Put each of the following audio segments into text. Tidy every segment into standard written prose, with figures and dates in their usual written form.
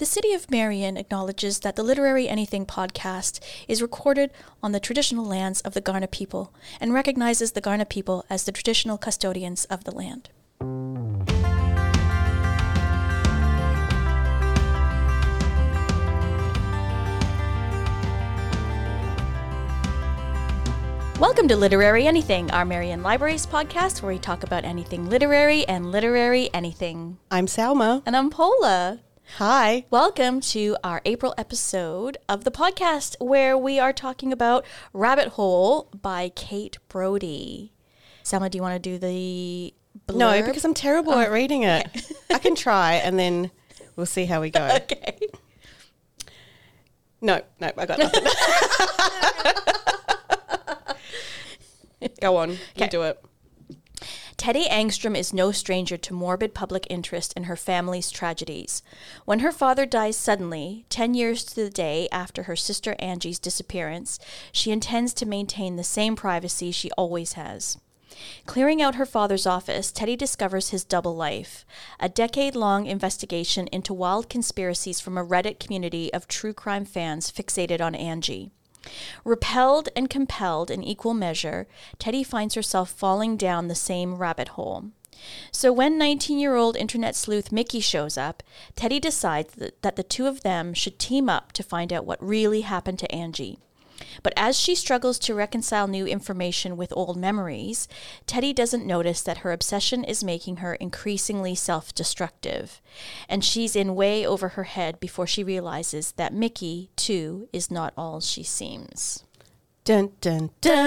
The City of Marion acknowledges that the Literary Anything podcast is recorded on the traditional lands of the Kaurna people and recognizes the Kaurna people as the traditional custodians of the land. Welcome to Literary Anything, our Marion Libraries podcast where we talk about anything literary and literary anything. I'm Salma. And I'm Paula. Hi. Welcome to our April episode of the podcast where we are talking about Rabbit Hole by Kate Brodie. Selma, do you want to do the blurb? No, because I'm terrible at reading it. Okay. I can try and then we'll see how we go. Okay. No, I got nothing. Go on, you do it. Teddy Angstrom is no stranger to morbid public interest in her family's tragedies. When her father dies suddenly, 10 years to the day after her sister Angie's disappearance, she intends to maintain the same privacy she always has. Clearing out her father's office, Teddy discovers his double life, a decade-long investigation into wild conspiracies from a Reddit community of true crime fans fixated on Angie. Repelled and compelled in equal measure, Teddy finds herself falling down the same rabbit hole. So when 19-year-old internet sleuth Mickey shows up, Teddy decides that the two of them should team up to find out what really happened to Angie. But as she struggles to reconcile new information with old memories, Teddy doesn't notice that her obsession is making her increasingly self-destructive. And she's in way over her head before she realizes that Mickey, too, is not all she seems. Dun, dun,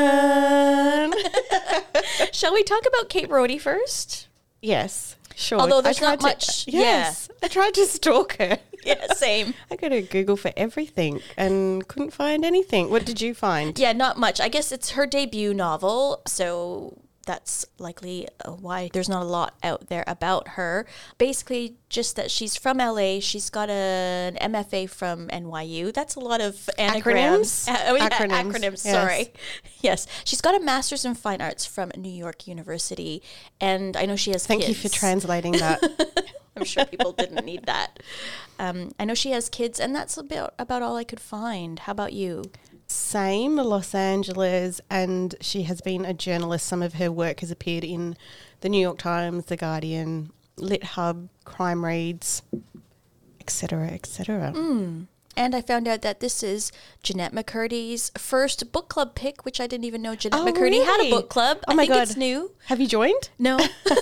dun. Shall we talk about Kate Brodie first? Yes, sure. Although there's not much. Yes, I tried to stalk her. Yeah, same. I go to Google for everything and couldn't find anything. What did you find? Yeah, not much. I guess it's her debut novel, so that's likely why there's not a lot out there about her. Basically, just that she's from LA. She's got an MFA from NYU. That's a lot of anagrams. Acronyms. Yes. Sorry. Yes. She's got a master's in fine arts from New York University, and I know she has kids. Thank you for translating that. I'm sure people didn't need that. I know she has kids, and that's about all I could find. How about you? Same, Los Angeles, and she has been a journalist. Some of her work has appeared in the New York Times, The Guardian, Lit Hub, Crime Reads, etc., etc. And I found out that this is Jeanette McCurdy's first book club pick, which I didn't even know Jeanette McCurdy had a book club. Oh my God. It's new. Have you joined? No.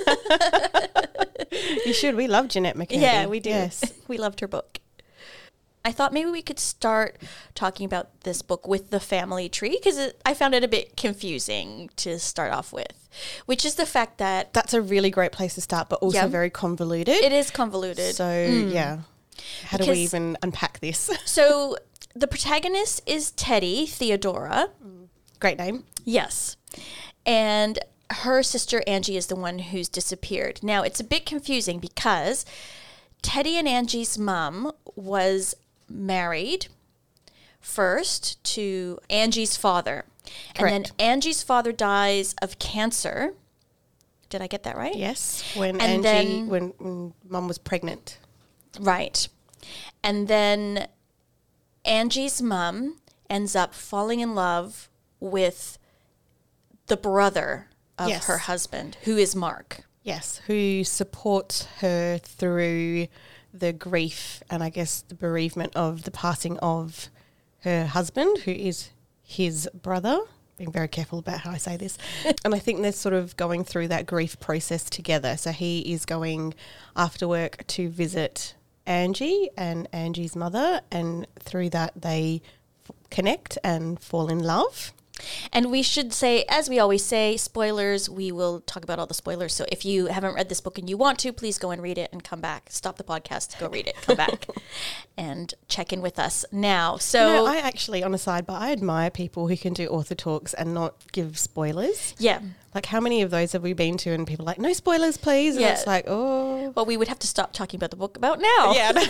You should. We love Jeanette McCurdy. Yeah, we do. Yes. We loved her book. I thought maybe we could start talking about this book with the family tree because I found it a bit confusing to start off with, which is the fact that... That's a really great place to start, but also very convoluted. It is convoluted. So, yeah. How do we even unpack this? So, the protagonist is Teddy, Theodora. Great name. Yes. And her sister Angie is the one who's disappeared. Now, it's a bit confusing because Teddy and Angie's mom was married first to Angie's father. Correct. And then Angie's father dies of cancer. Did I get that right? Yes. When mum was pregnant. Right. And then Angie's mom ends up falling in love with the brother of her husband, who is Mark. Yes, who supports her through the grief and I guess the bereavement of the passing of her husband, who is his brother. Being very careful about how I say this. And I think they're sort of going through that grief process together. So he is going after work to visit Angie and Angie's mother, and through that they connect and fall in love. And we should say, as we always say, spoilers. We will talk about all the spoilers. So if you haven't read this book and you want to, please go and read it and come back. Stop the podcast, go read it, come back and check in with us now. So I actually, on a sidebar, I admire people who can do author talks and not give spoilers. Yeah. Like, how many of those have we been to and people are like, no spoilers, please? And it's like, oh. Well, we would have to stop talking about the book about now. Yeah.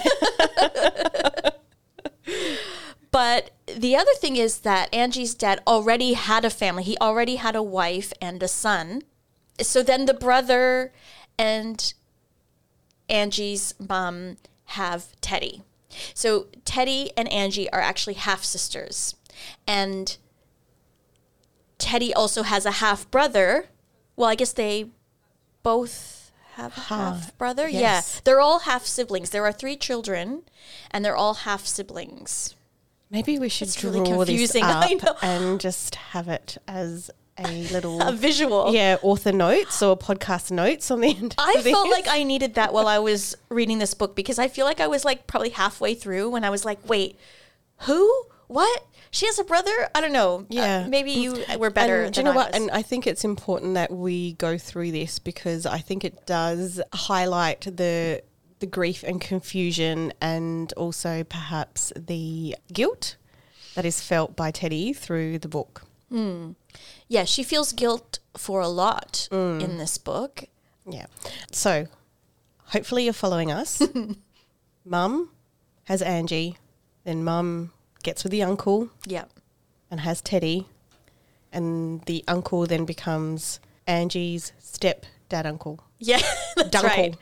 But the other thing is that Angie's dad already had a family. He already had a wife and a son. So then the brother and Angie's mom have Teddy. So Teddy and Angie are actually half sisters, and Teddy also has a half brother. Well, I guess they both have a half brother. Yes. Yeah, they're all half siblings. There are 3 children, and they're all half siblings. Maybe we should It's draw really confusing, this I know. up and just have it as a little A visual. Yeah, author notes or podcast notes on the end. I of this. felt like I needed that while I was reading this book, because I feel like I was like probably halfway through when I was like, wait, who? What? She has a brother? I don't know. Yeah. Maybe you were better And do you than know I what? was. And I think it's important that we go through this because I think it does highlight the grief and confusion and also perhaps the guilt that is felt by Teddy through the book. Yeah, she feels guilt for a lot in this book. Yeah. So hopefully you're following us. Mum has Angie, then Mum gets with the uncle Yeah. and has Teddy, and the uncle then becomes Angie's step-dad uncle. Yeah, that's Dunkle. right.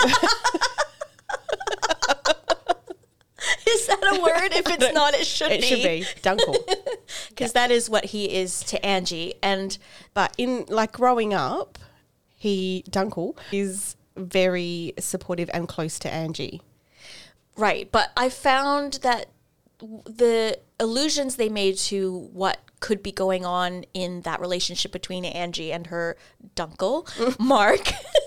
Is that a word? If it's not, it should be. It should be Dunkle. Because that is what he is to Angie. And But in like growing up, Dunkle is very supportive and close to Angie. right, but I found that the allusions they made to what could be going on in that relationship between Angie and her dunkle, Mark.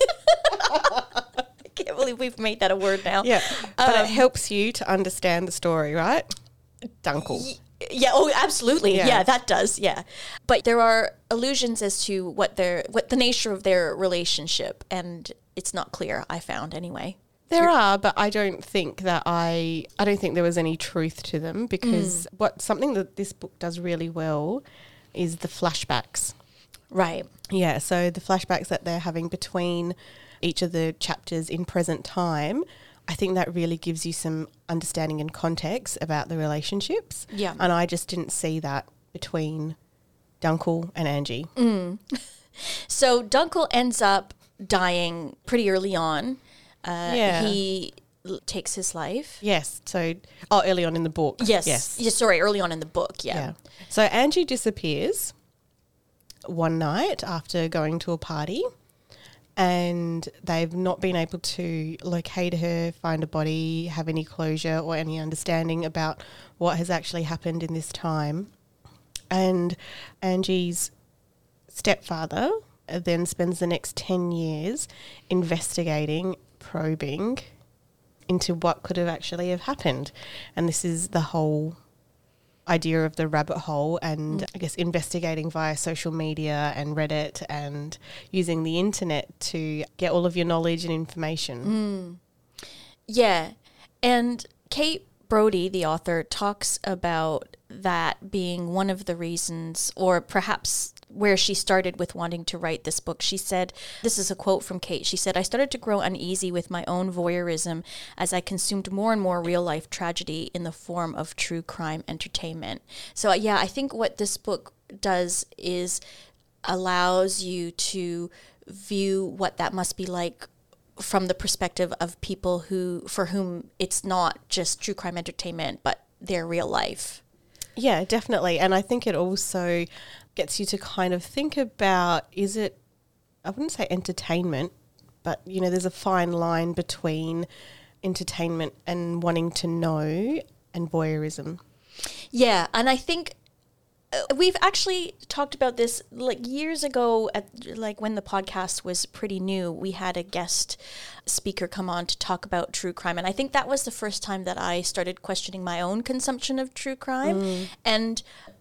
I can't believe we've made that a word now. Yeah, but it helps you to understand the story, right? Dunkle. Yeah, oh, absolutely. Yeah. Yeah, that does. Yeah. But there are allusions as to what the nature of their relationship, and it's not clear, I found anyway. There are, but I don't think that I don't think there was any truth to them because something that this book does really well is the flashbacks. Right. Yeah, so the flashbacks that they're having between each of the chapters in present time, I think that really gives you some understanding and context about the relationships. Yeah. And I just didn't see that between Dunkle and Angie. So Dunkle ends up dying pretty early on. Yeah. He takes his life. Yes. So, early on in the book. Yes. Yes. Yeah, sorry, early on in the book. Yeah. Yeah. So Angie disappears one night after going to a party, and they've not been able to locate her, find a body, have any closure or any understanding about what has actually happened in this time. And Angie's stepfather then spends the next 10 years investigating, probing into what could have actually have happened. And this is the whole idea of the rabbit hole and I guess investigating via social media and Reddit and using the internet to get all of your knowledge and information. Yeah. And Kate Brody, the author, talks about that being one of the reasons, or perhaps where she started with wanting to write this book. She said, this is a quote from Kate, she said, "I started to grow uneasy with my own voyeurism as I consumed more and more real-life tragedy in the form of true crime entertainment." So, yeah, I think what this book does is allows you to view what that must be like from the perspective of people for whom it's not just true crime entertainment, but their real life. Yeah, definitely. And I think it also gets you to kind of think about, is it, I wouldn't say entertainment, but, you know, there's a fine line between entertainment and wanting to know and voyeurism. Yeah, and I think we've actually talked about this like years ago like when the podcast was pretty new. We had a guest speaker come on to talk about true crime, and I think that was the first time that I started questioning my own consumption of true crime. And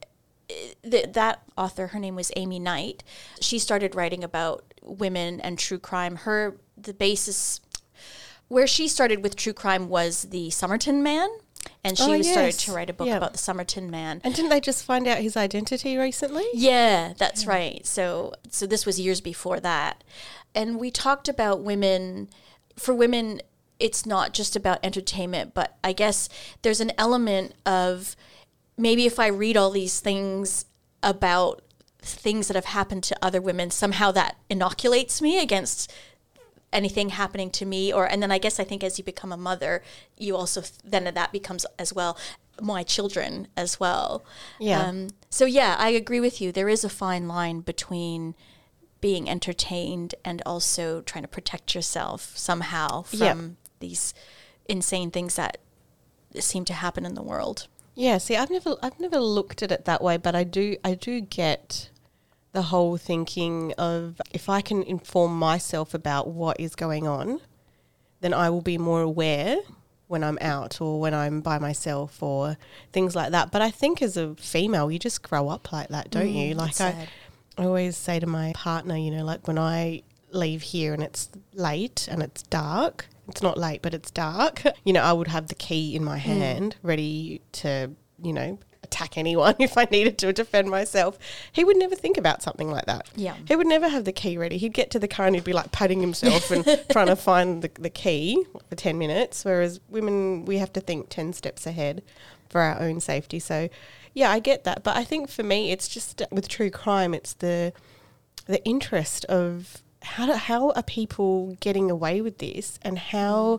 that author, her name was Amy Knight, she started writing about women and true crime. The basis where she started with true crime was the Somerton Man. And she started to write a book about the Somerton Man. And didn't they just find out his identity recently? Yeah, that's right. So this was years before that. And we talked about women. For women, it's not just about entertainment, but I guess there's an element of maybe if I read all these things about things that have happened to other women, somehow that inoculates me against anything happening to me, and then I think as you become a mother, you also then that becomes as well my children as well. Yeah. So yeah, I agree with you. There is a fine line between being entertained and also trying to protect yourself somehow from these insane things that seem to happen in the world. Yeah, see, I've never looked at it that way, but I do get the whole thinking of, if I can inform myself about what is going on, then I will be more aware when I'm out or when I'm by myself or things like that. But I think as a female, you just grow up like that, don't you? Like I always say to my partner, you know, like when I leave here and it's late and it's dark, it's not late, but it's dark, you know, I would have the key in my hand ready to, you know, attack anyone if I needed to defend myself. He would never think about something like that. Yeah. He would never have the key ready. He'd get to the car and he'd be like patting himself and trying to find the key for 10 minutes, whereas women, we have to think 10 steps ahead for our own safety. So, yeah, I get that. But I think for me, it's just with true crime, it's the interest of how are people getting away with this, and how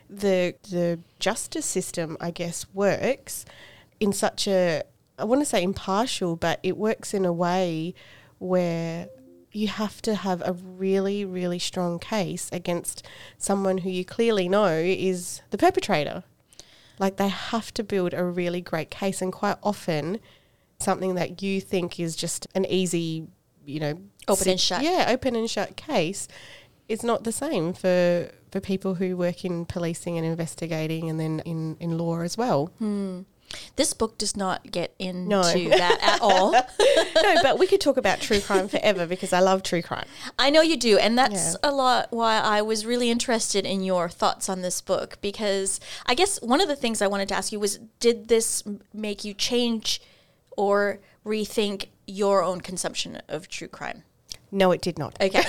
the justice system, I guess, works in such a, I want to say impartial, but it works in a way where you have to have a really, really strong case against someone who you clearly know is the perpetrator. Like, they have to build a really great case, and quite often something that you think is just an easy, you know, open and shut. Yeah, open and shut case. It's not the same for people who work in policing and investigating, and then in law as well. This book does not get into that at all. No, but we could talk about true crime forever because I love true crime. I know you do, and that's a lot why I was really interested in your thoughts on this book, because I guess one of the things I wanted to ask you was, did this make you change or rethink your own consumption of true crime? No, it did not. Okay.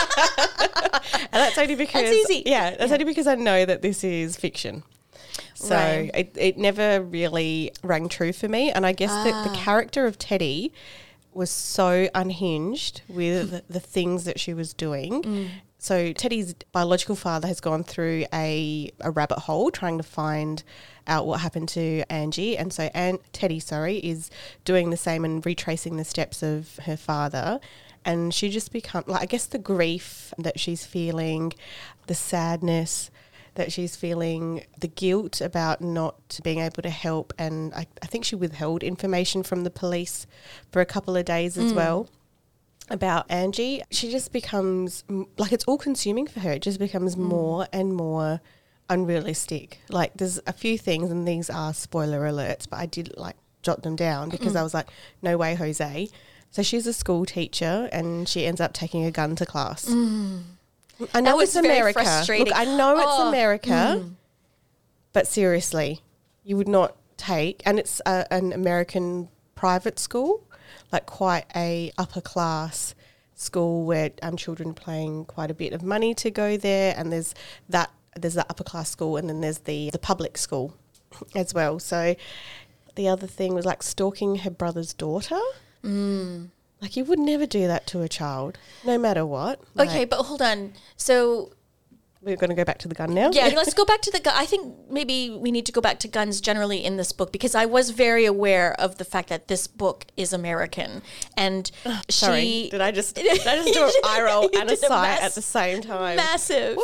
And that's only because... That's easy. Yeah, that's only because I know that this is fiction. So it never really rang true for me. And I guess that the character of Teddy was so unhinged with the things that she was doing. So Teddy's biological father has gone through a rabbit hole trying to find out what happened to Angie. And so Teddy is doing the same and retracing the steps of her father. And she just becomes, like, I guess the grief that she's feeling, the sadness that she's feeling, the guilt about not being able to help. And I think she withheld information from the police for a couple of days as well about Angie. She just becomes, like, it's all consuming for her. It just becomes more and more unrealistic. Like, there's a few things, and these are spoiler alerts, but I did, like, jot them down because I was like, no way, Jose. So she's a school teacher and she ends up taking a gun to class. I know it's America. Look, I know it's America, but seriously, you would not take, and it's an American private school, like quite a upper class school where children are paying quite a bit of money to go there, and there's the upper class school, and then there's the public school as well. So the other thing was like stalking her brother's daughter. Like, you would never do that to a child, no matter what. Like, Okay, but hold on. So we're going to go back to the gun now? yeah, let's go back to the gun. I think maybe we need to go back to guns generally in this book, because I was very aware of the fact that this book is American, and Sorry, did I just do an eye roll and a sigh at the same time? Massive.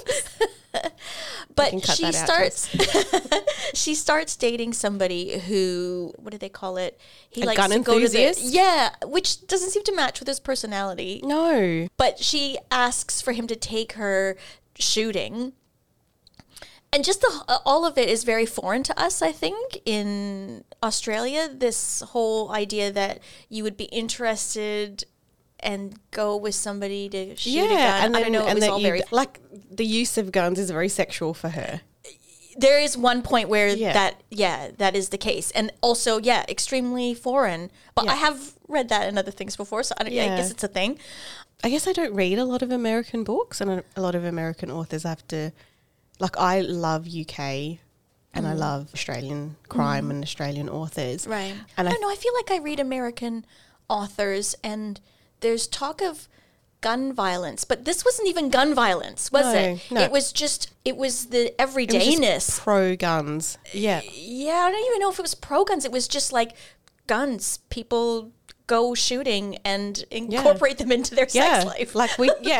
But she starts she starts dating somebody who, what do they call it? He likes gun to go to enthusiast? which doesn't seem to match with his personality. No. But she asks for him to take her shooting. And just all of it is very foreign to us, I think, in Australia. This whole idea that you would be interested and go with somebody to shoot a gun. And then, I don't know, it was all very... Like, the use of guns is very sexual for her. There is one point where that is the case. And also, extremely foreign. But I have read that in other things before, so I guess it's a thing. I guess I don't read a lot of American books, and a lot of American authors have to... Like, I love UK and I love Australian crime and Australian authors. Right. And I don't know, I feel like I read American authors and there's talk of gun violence, but this wasn't even gun violence, was it? No. It was the everydayness. Pro guns. Yeah. Yeah, I don't even know if it was pro guns. It was just like guns. People go shooting and incorporate them into their sex life. Like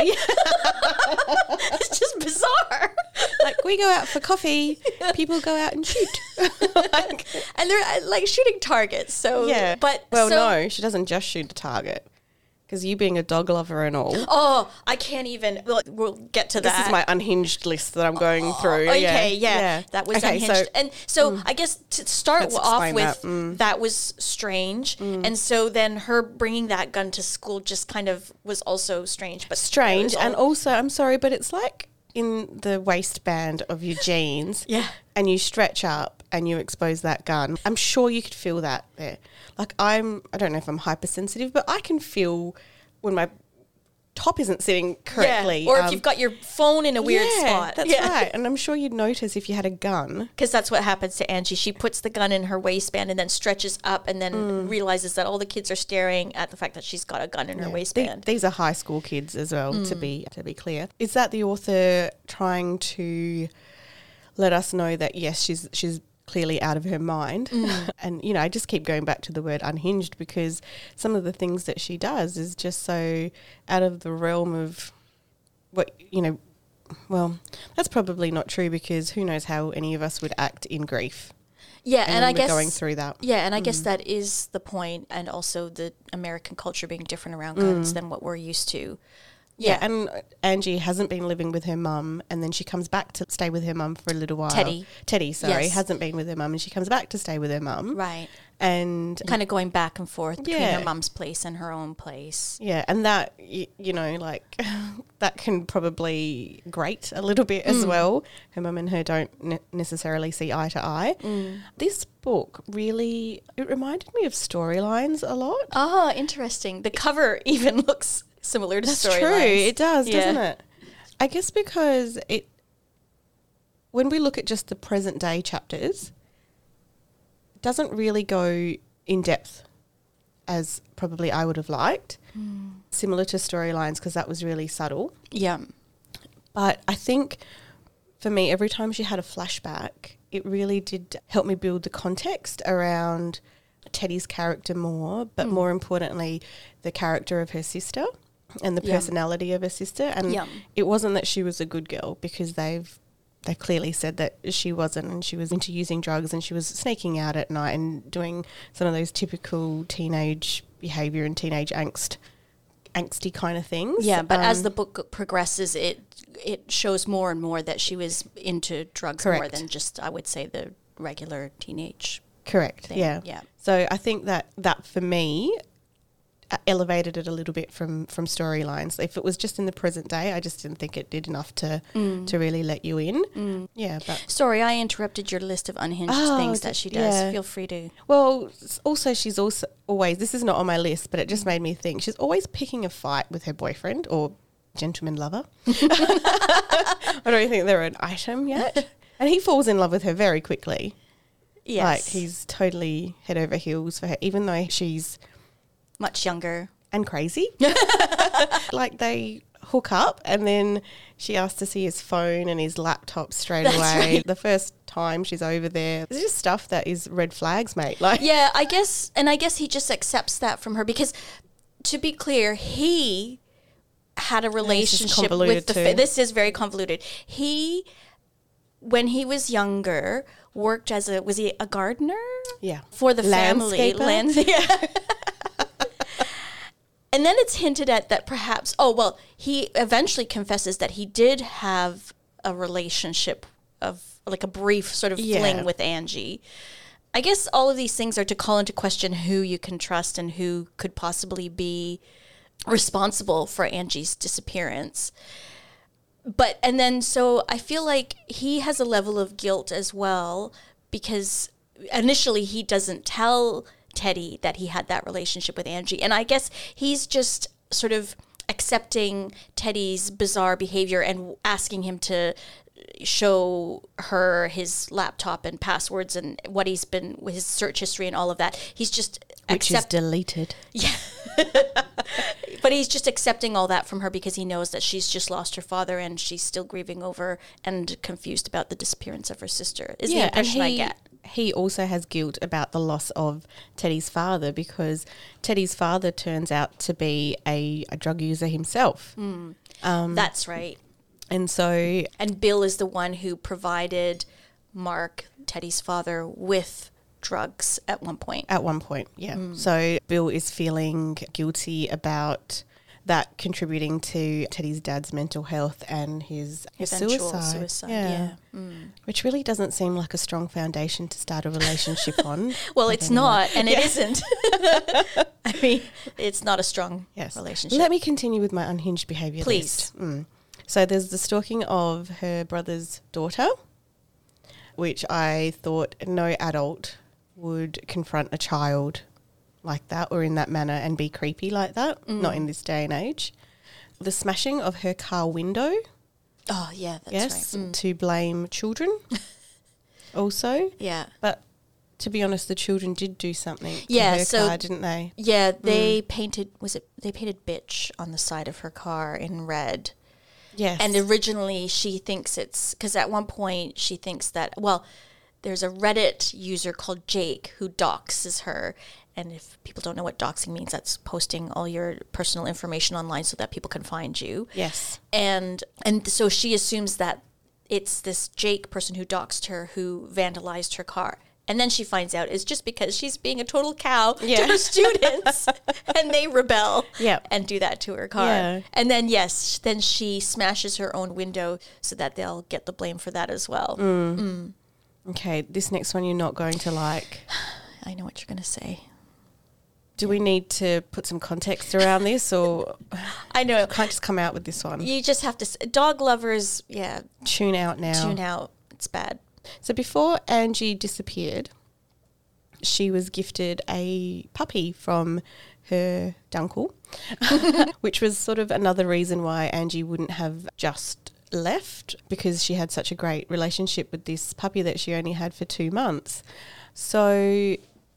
It's just bizarre. Like we go out for coffee, people go out and shoot. And they're like shooting targets. So Yeah. but no, she doesn't just shoot a target. Because you being a dog lover and all. Oh, I can't even. We'll get to that. This is my unhinged list that I'm going through. Okay, yeah. That was unhinged. And so I guess to start off with, that was strange. And so then her bringing that gun to school just kind of was also strange. But Strange. And also, I'm sorry, but it's like in the waistband of your jeans. Yeah. And you stretch up and you expose that gun. I'm sure you could feel that there. Like I don't know if I'm hypersensitive, but I can feel when my top isn't sitting correctly. Yeah. Or if you've got your phone in a weird spot. That's right. And I'm sure you'd notice if you had a gun. Because that's what happens to Angie. She puts the gun in her waistband and then stretches up and then realizes that all the kids are staring at the fact that she's got a gun in her waistband. These are high school kids as well, to be clear. Is that the author trying to let us know that, yes, she's clearly out of her mind? And, I just keep going back to the word unhinged because some of the things that she does is just so out of the realm of what, well, that's probably not true because who knows how any of us would act in grief. Yeah, and I guess going through that. Yeah, and I guess that is the point, and also the American culture being different around guns than what we're used to. Yeah, and Angie hasn't been living with her mum, and then she comes back to stay with her mum for a little while. Teddy, hasn't been with her mum, and she comes back to stay with her mum. Right. And kind of going back and forth between her mum's place and her own place. Yeah, and that, that can probably grate a little bit as well. Her mum and her don't necessarily see eye to eye. This book really, it reminded me of Storylines a lot. Oh, interesting. The cover even looks similar to Storylines. That's true. It does, doesn't it? I guess because when we look at just the present day chapters, it doesn't really go in depth as probably I would have liked. Similar to Storylines because that was really subtle. Yeah. But I think for me, every time she had a flashback, it really did help me build the context around Teddy's character more, but more importantly, the character of her sister and the personality of her sister. And it wasn't that she was a good girl because they clearly said that she wasn't, and she was into using drugs and she was sneaking out at night and doing some of those typical teenage behaviour and teenage angsty kind of things. Yeah, but as the book progresses, it shows more and more that she was into drugs more than just, I would say, the regular teenage thing. Yeah. So I think that for me elevated it a little bit from Storylines. If it was just in the present day, I just didn't think it did enough to really let you in. Yeah, but sorry, I interrupted your list of unhinged things that she does. Yeah. Feel free to. Well, also she's also always, this is not on my list, but it just made me think, she's always picking a fight with her boyfriend or gentleman lover. I don't think they're an item yet. And he falls in love with her very quickly. Yes. Like he's totally head over heels for her, even though she's much younger and crazy. Like they hook up and then she asks to see his phone and his laptop straight away. Right. The first time she's over there, it's just stuff that is red flags, mate. Like, yeah, I guess he just accepts that from her because, to be clear, he had a relationship with this is very convoluted. He, when he was younger, worked as was he a gardener? Yeah. For the family. And then it's hinted at that perhaps, he eventually confesses that he did have a relationship of like a brief sort of fling with Angie. I guess all of these things are to call into question who you can trust and who could possibly be responsible for Angie's disappearance. So I feel like he has a level of guilt as well because initially he doesn't tell Teddy that he had that relationship with Angie. And I guess he's just sort of accepting Teddy's bizarre behavior and asking him to show her his laptop and passwords and what he's been with his search history and all of that. He's just which is deleted. Yeah. But he's just accepting all that from her because he knows that she's just lost her father and she's still grieving over and confused about the disappearance of her sister, is the impression I get. He also has guilt about the loss of Teddy's father because Teddy's father turns out to be a drug user himself. That's right. And so... And Bill is the one who provided Mark, Teddy's father, with drugs at one point. At one point, yeah. So Bill is feeling guilty about that contributing to Teddy's dad's mental health and his Eventual suicide. Yeah. Which really doesn't seem like a strong foundation to start a relationship on. Well, But it's anyway. not, and it isn't. I mean, it's not a strong relationship. Let me continue with my unhinged behaviour Please. list. So there's the stalking of her brother's daughter, which I thought no adult would confront a child like that or in that manner and be creepy like that, not in this day and age. The smashing of her car window, Oh, yeah, that's yes, right. to blame children also. Yeah. But to be honest, the children did do something Yeah, to her so- car, didn't they? Yeah, they painted, they painted bitch on the side of her car in red. Yes. And originally she thinks it's, because at one point she thinks that, well, there's a Reddit user called Jake who doxes her. And if people don't know what doxing means, that's posting all your personal information online so that people can find you. Yes. And so she assumes that it's this Jake person who doxed her who vandalized her car. And then she finds out it's just because she's being a total cow to her students and they rebel and do that to her car. Yeah. And then, then she smashes her own window so that they'll get the blame for that as well. Okay, this next one you're not going to like. I know what you're going to say. Do we need to put some context around this or I know. can't just come out with this one? You just have to, dog lovers, Tune out now. tune out. It's bad. So before Angie disappeared, she was gifted a puppy from her dunkel, which was sort of another reason why Angie wouldn't have just left, because she had such a great relationship with this puppy that she only had for 2 months. So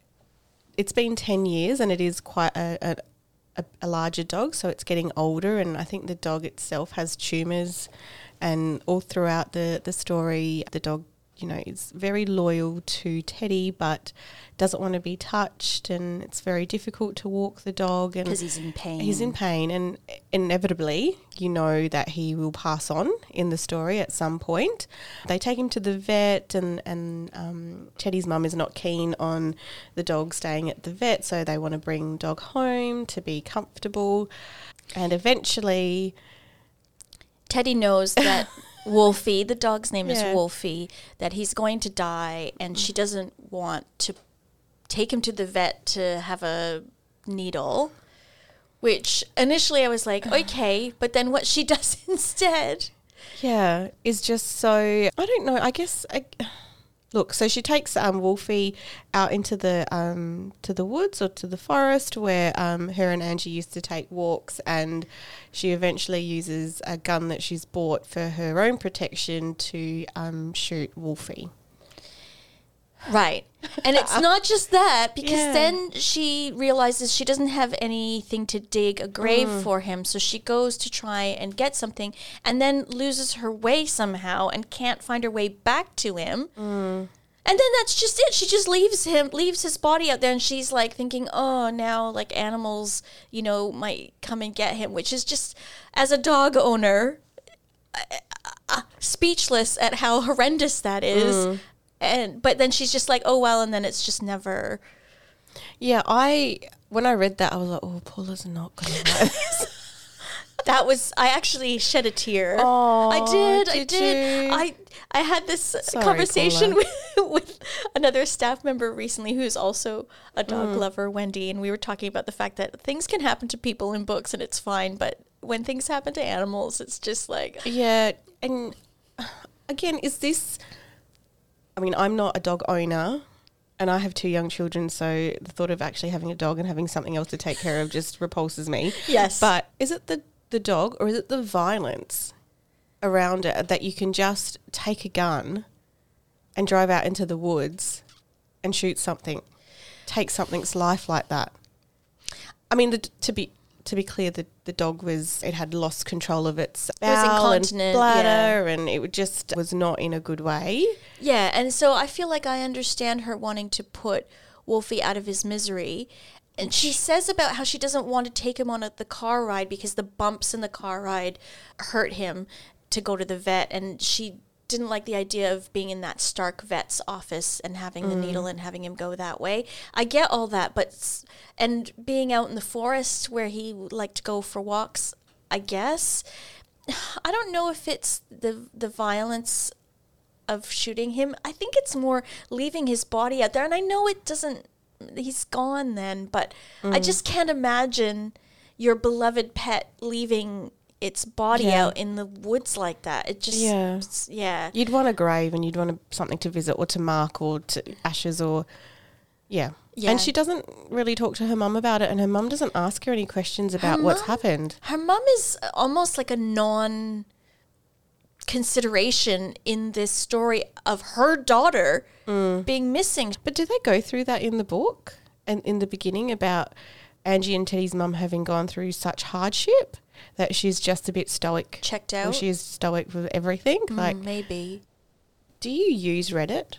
it's been 10 years and it is quite a larger dog, so it's getting older, and I think the dog itself has tumours, and all throughout the story the dog, you know, is very loyal to Teddy but doesn't want to be touched, and it's very difficult to walk the dog and Because he's in pain. he's in pain, and inevitably you know that he will pass on in the story at some point. They take him to the vet, and Teddy's mum is not keen on the dog staying at the vet, so they want to bring dog home to be comfortable, and eventually Teddy knows that Wolfie, the dog's name is Yeah. Wolfie, that he's going to die, and she doesn't want to take him to the vet to have a needle, which initially I was like, okay, but then what she does instead. Yeah, is just so, I don't know, I guess, look, so she takes Wolfie out into the to the woods or to the forest where her and Angie used to take walks, and she eventually uses a gun that she's bought for her own protection to shoot Wolfie. Right. And it's not just that, because Yeah. then she realizes she doesn't have anything to dig a grave for him. So she goes to try and get something and then loses her way somehow and can't find her way back to him. And then that's just it. She just leaves his body out there, and she's like thinking, oh, now like animals, you know, might come and get him, which is just, as a dog owner, speechless at how horrendous that is. But then she's just like, oh, well, and then it's just never. Yeah, when I read that, I was like, oh, Paula's not going to like this. That was, I actually shed a tear. Oh, I did. you? I had this Sorry, conversation Paula. with another staff member recently who's also a dog lover, Wendy, and we were talking about the fact that things can happen to people in books and it's fine, but when things happen to animals, it's just like. Yeah, and again, is this, I mean, I'm not a dog owner and I have 2 young children, so the thought of actually having a dog and having something else to take care of just repulses me. Yes. But is it the dog, or is it the violence around it, that you can just take a gun and drive out into the woods and shoot something, take something's life like that? I mean, to to be clear, the dog it had lost control of its It was bowel and incontinent, bladder, and it just was not in a good way. Yeah, and so I feel like I understand her wanting to put Wolfie out of his misery. And she says about how she doesn't want to take him on the car ride because the bumps in the car ride hurt him to go to the vet. And she didn't like the idea of being in that Stark vet's office and having the needle and having him go that way. I get all that, and being out in the forest where he liked to go for walks, I guess. I don't know if it's the violence of shooting him. I think it's more leaving his body out there. And I know it doesn't, he's gone then, but I just can't imagine your beloved pet leaving its body out in the woods like that. It just, You'd want a grave, and you'd want something to visit or to mark or to ashes or, yeah. And she doesn't really talk to her mum about it, and her mum doesn't ask her any questions about what's happened. Her mum is almost like a non-consideration in this story of her daughter being missing. But do they go through that in the book and in the beginning about Angie and Teddy's mum having gone through such hardship that she's just a bit stoic? Checked out? Or she's stoic with everything? Maybe. Do you use Reddit?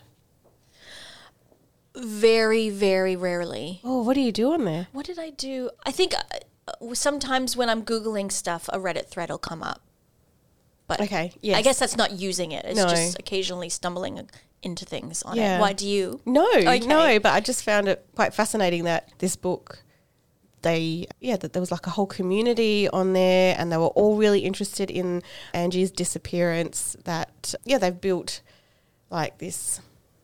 Very, very rarely. Oh, what do you do on there? What did I do? I think sometimes when I'm Googling stuff, a Reddit thread will come up. But okay, yes. I guess that's not using it. It's No. just occasionally stumbling into things on Yeah. it. Why do you? No, Okay. no, but I just found it quite fascinating that this book, that there was like a whole community on there, and they were all really interested in Angie's disappearance, that, they've built like this,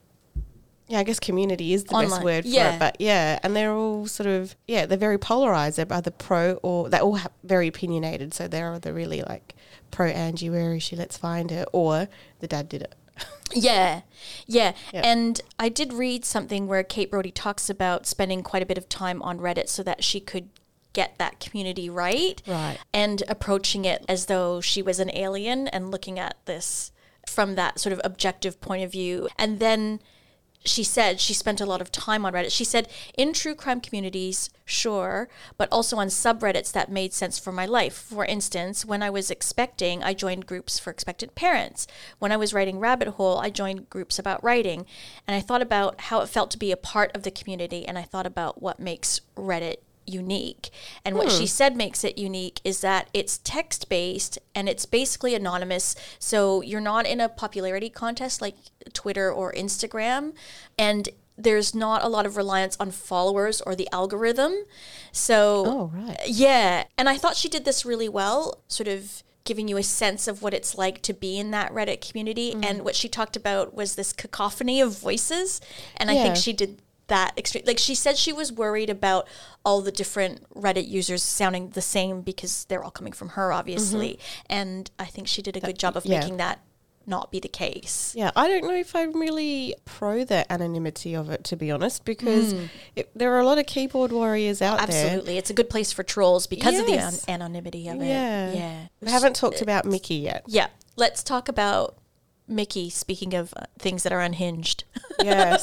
I guess community is the best Online. word for Yeah. it, but and they're all sort of, they're very polarised. They're either pro or they're all very opinionated, so they're either really like pro Angie, where is she, let's find her, or the dad did it. Yeah. Yeah. And I did read something where Kate Brody talks about spending quite a bit of time on Reddit so that she could get that community right. Right. And approaching it as though she was an alien and looking at this from that sort of objective point of view. And then she said she spent a lot of time on Reddit. She said, in true crime communities, sure, but also on subreddits that made sense for my life. For instance, when I was expecting, I joined groups for expectant parents. When I was writing Rabbit Hole, I joined groups about writing. And I thought about how it felt to be a part of the community, and I thought about what makes Reddit unique. And what she said makes it unique is that it's text-based and it's basically anonymous. So you're not in a popularity contest like Twitter or Instagram. And there's not a lot of reliance on followers or the algorithm. So, Oh, right. yeah. And I thought she did this really well, sort of giving you a sense of what it's like to be in that Reddit community. And what she talked about was this cacophony of voices. And I think she did that extreme. Like, she said she was worried about all the different Reddit users sounding the same because they're all coming from her, obviously. And I think she did a good job of making that not be the case. Yeah, I don't know if I'm really pro the anonymity of it, to be honest, because there are a lot of keyboard warriors out there. Absolutely. It's a good place for trolls because of the Yes. anonymity of it. Yeah. Yeah. We haven't talked about Mickey yet. Yeah. Let's talk about Mickey, speaking of things that are unhinged. Yes.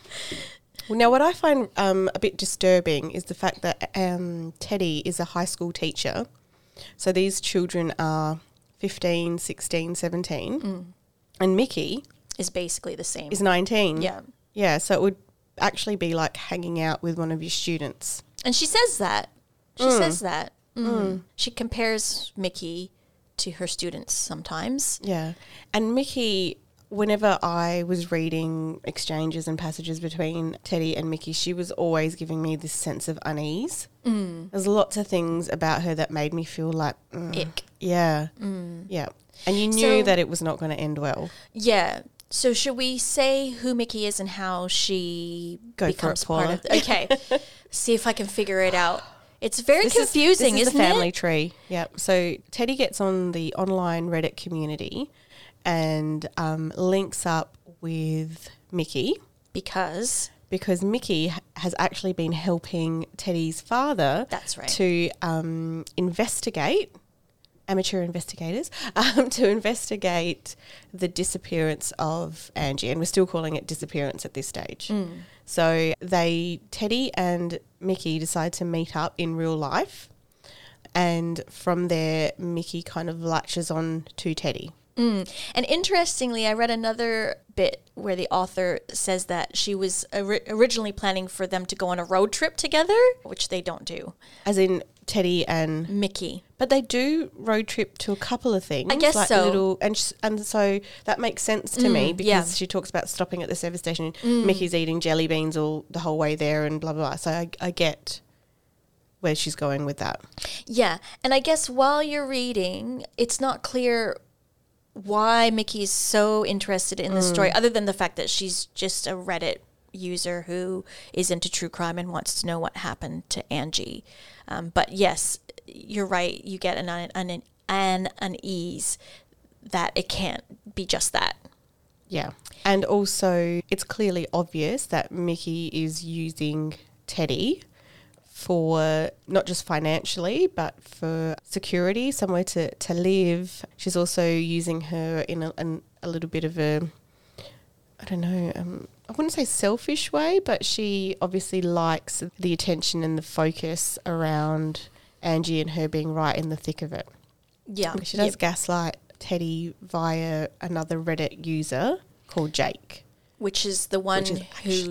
Well, now, what I find a bit disturbing is the fact that Teddy is a high school teacher. So these children are 15, 16, 17. And Mickey Is basically the same. is 19. Yeah. Yeah, so it would actually be like hanging out with one of your students. And she says that. She says that. She compares Mickey to her students sometimes. Yeah. And Mickey, whenever I was reading exchanges and passages between Teddy and Mickey, she was always giving me this sense of unease. There's lots of things about her that made me feel like, Ick. Yeah. Yeah. And you knew that it was not going to end well. Yeah. So should we say who Mickey is and how she Go for becomes it, Paula. part of okay. See if I can figure it out. It's very confusing, this is isn't the family it? tree. Yep. So Teddy gets on the online Reddit community and links up with Mickey Because Mickey has actually been helping Teddy's father. That's right. To investigate, amateur investigators, to investigate the disappearance of Angie, and we're still calling it disappearance at this stage. So Teddy and Mickey decide to meet up in real life And from there, Mickey kind of latches on to Teddy. And interestingly, I read another bit where the author says that she was originally planning for them to go on a road trip together, which they don't do. As in Teddy and Mickey. But they do road trip to a couple of things. I guess like so. And so that makes sense to me because she talks about stopping at the service station. Mickey's eating jelly beans the whole way there and blah, blah, blah. So I get where she's going with that. Yeah. And I guess while you're reading, it's not clear why Mickey's so interested in the story, other than the fact that she's just a Reddit user who is into true crime and wants to know what happened to Angie. But yes, you're right. You get an unease that it can't be just that. Yeah. And also, it's clearly obvious that Mickey is using Teddy for not just financially, but for security, somewhere to live. She's also using her in a little bit of a, I don't know, I wouldn't say selfish way, but she obviously likes the attention and the focus around Angie and her being right in the thick of it. Yeah. She does gaslight Teddy via another Reddit user called Jake. Which is the one who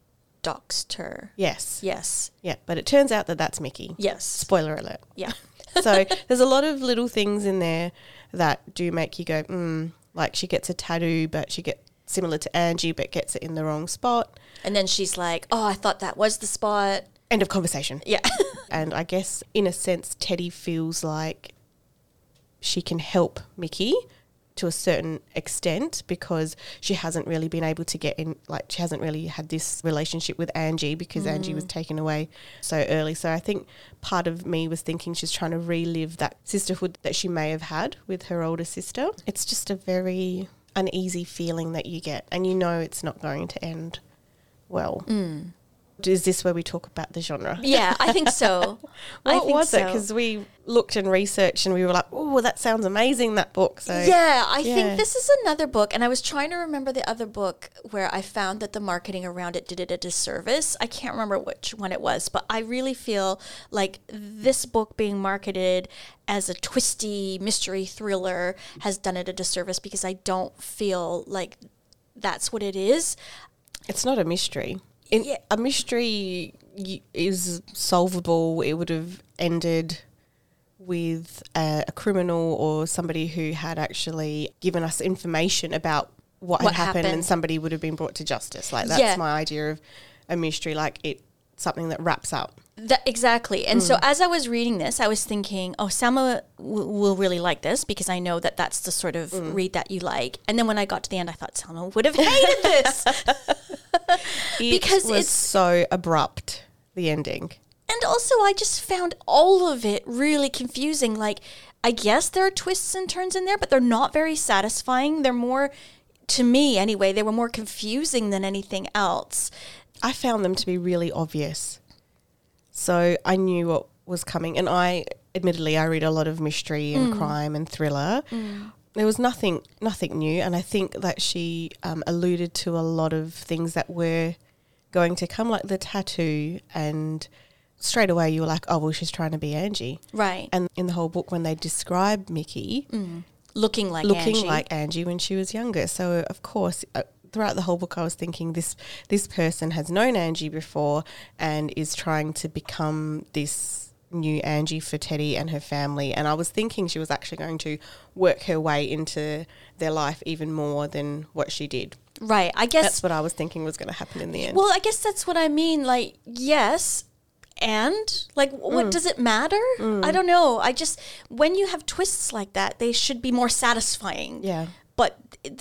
doxed her. Yes. Yes. Yeah, but it turns out that that's Mickey. Yes. Spoiler alert. Yeah. So there's a lot of little things in there that do make you go, like she gets a tattoo, but she gets similar to Angie, but gets it in the wrong spot. And then she's like, oh, I thought that was the spot. End of conversation. Yeah. And I guess in a sense, Teddy feels like she can help Mickey to a certain extent because she hasn't really been able to get in, like she hasn't really had this relationship with Angie because Angie was taken away so early. So I think part of me was thinking she's trying to relive that sisterhood that she may have had with her older sister. It's just a very uneasy feeling that you get and you know it's not going to end well. Is this where we talk about the genre? Yeah, I think so. What was it? Because we looked and researched and we were like, oh, that sounds amazing, that book. So yeah, I think this is another book. And I was trying to remember the other book where I found that the marketing around it did it a disservice. I can't remember which one it was, but I really feel like this book being marketed as a twisty mystery thriller has done it a disservice because I don't feel like that's what it is. It's not a mystery. A mystery is solvable. It would have ended with a criminal or somebody who had actually given us information about what had happened and somebody would have been brought to justice. Like that's my idea of a mystery, like something that wraps up. Exactly. And so as I was reading this, I was thinking, oh, Selma will really like this because I know that that's the sort of read that you like. And then when I got to the end, I thought Selma would have hated this. Because it's so abrupt, the ending. And also I just found all of it really confusing. Like, I guess there are twists and turns in there, but they're not very satisfying. They're more, to me anyway, they were more confusing than anything else. I found them to be really obvious. So I knew what was coming. And I read a lot of mystery and crime and thriller. There was nothing new. And I think that she alluded to a lot of things that were going to come, like the tattoo. And straight away you were like, oh, well, she's trying to be Angie. Right. And in the whole book, when they describe Mickey looking like Angie when she was younger. So, of course, throughout the whole book, I was thinking this person has known Angie before and is trying to become this new Angie for Teddy and her family. And I was thinking she was actually going to work her way into their life even more than what she did. Right. I guess that's what I was thinking was going to happen in the end. Well, I guess that's what I mean. Like, yes. And like, what does it matter? I don't know. When you have twists like that, they should be more satisfying. Yeah. But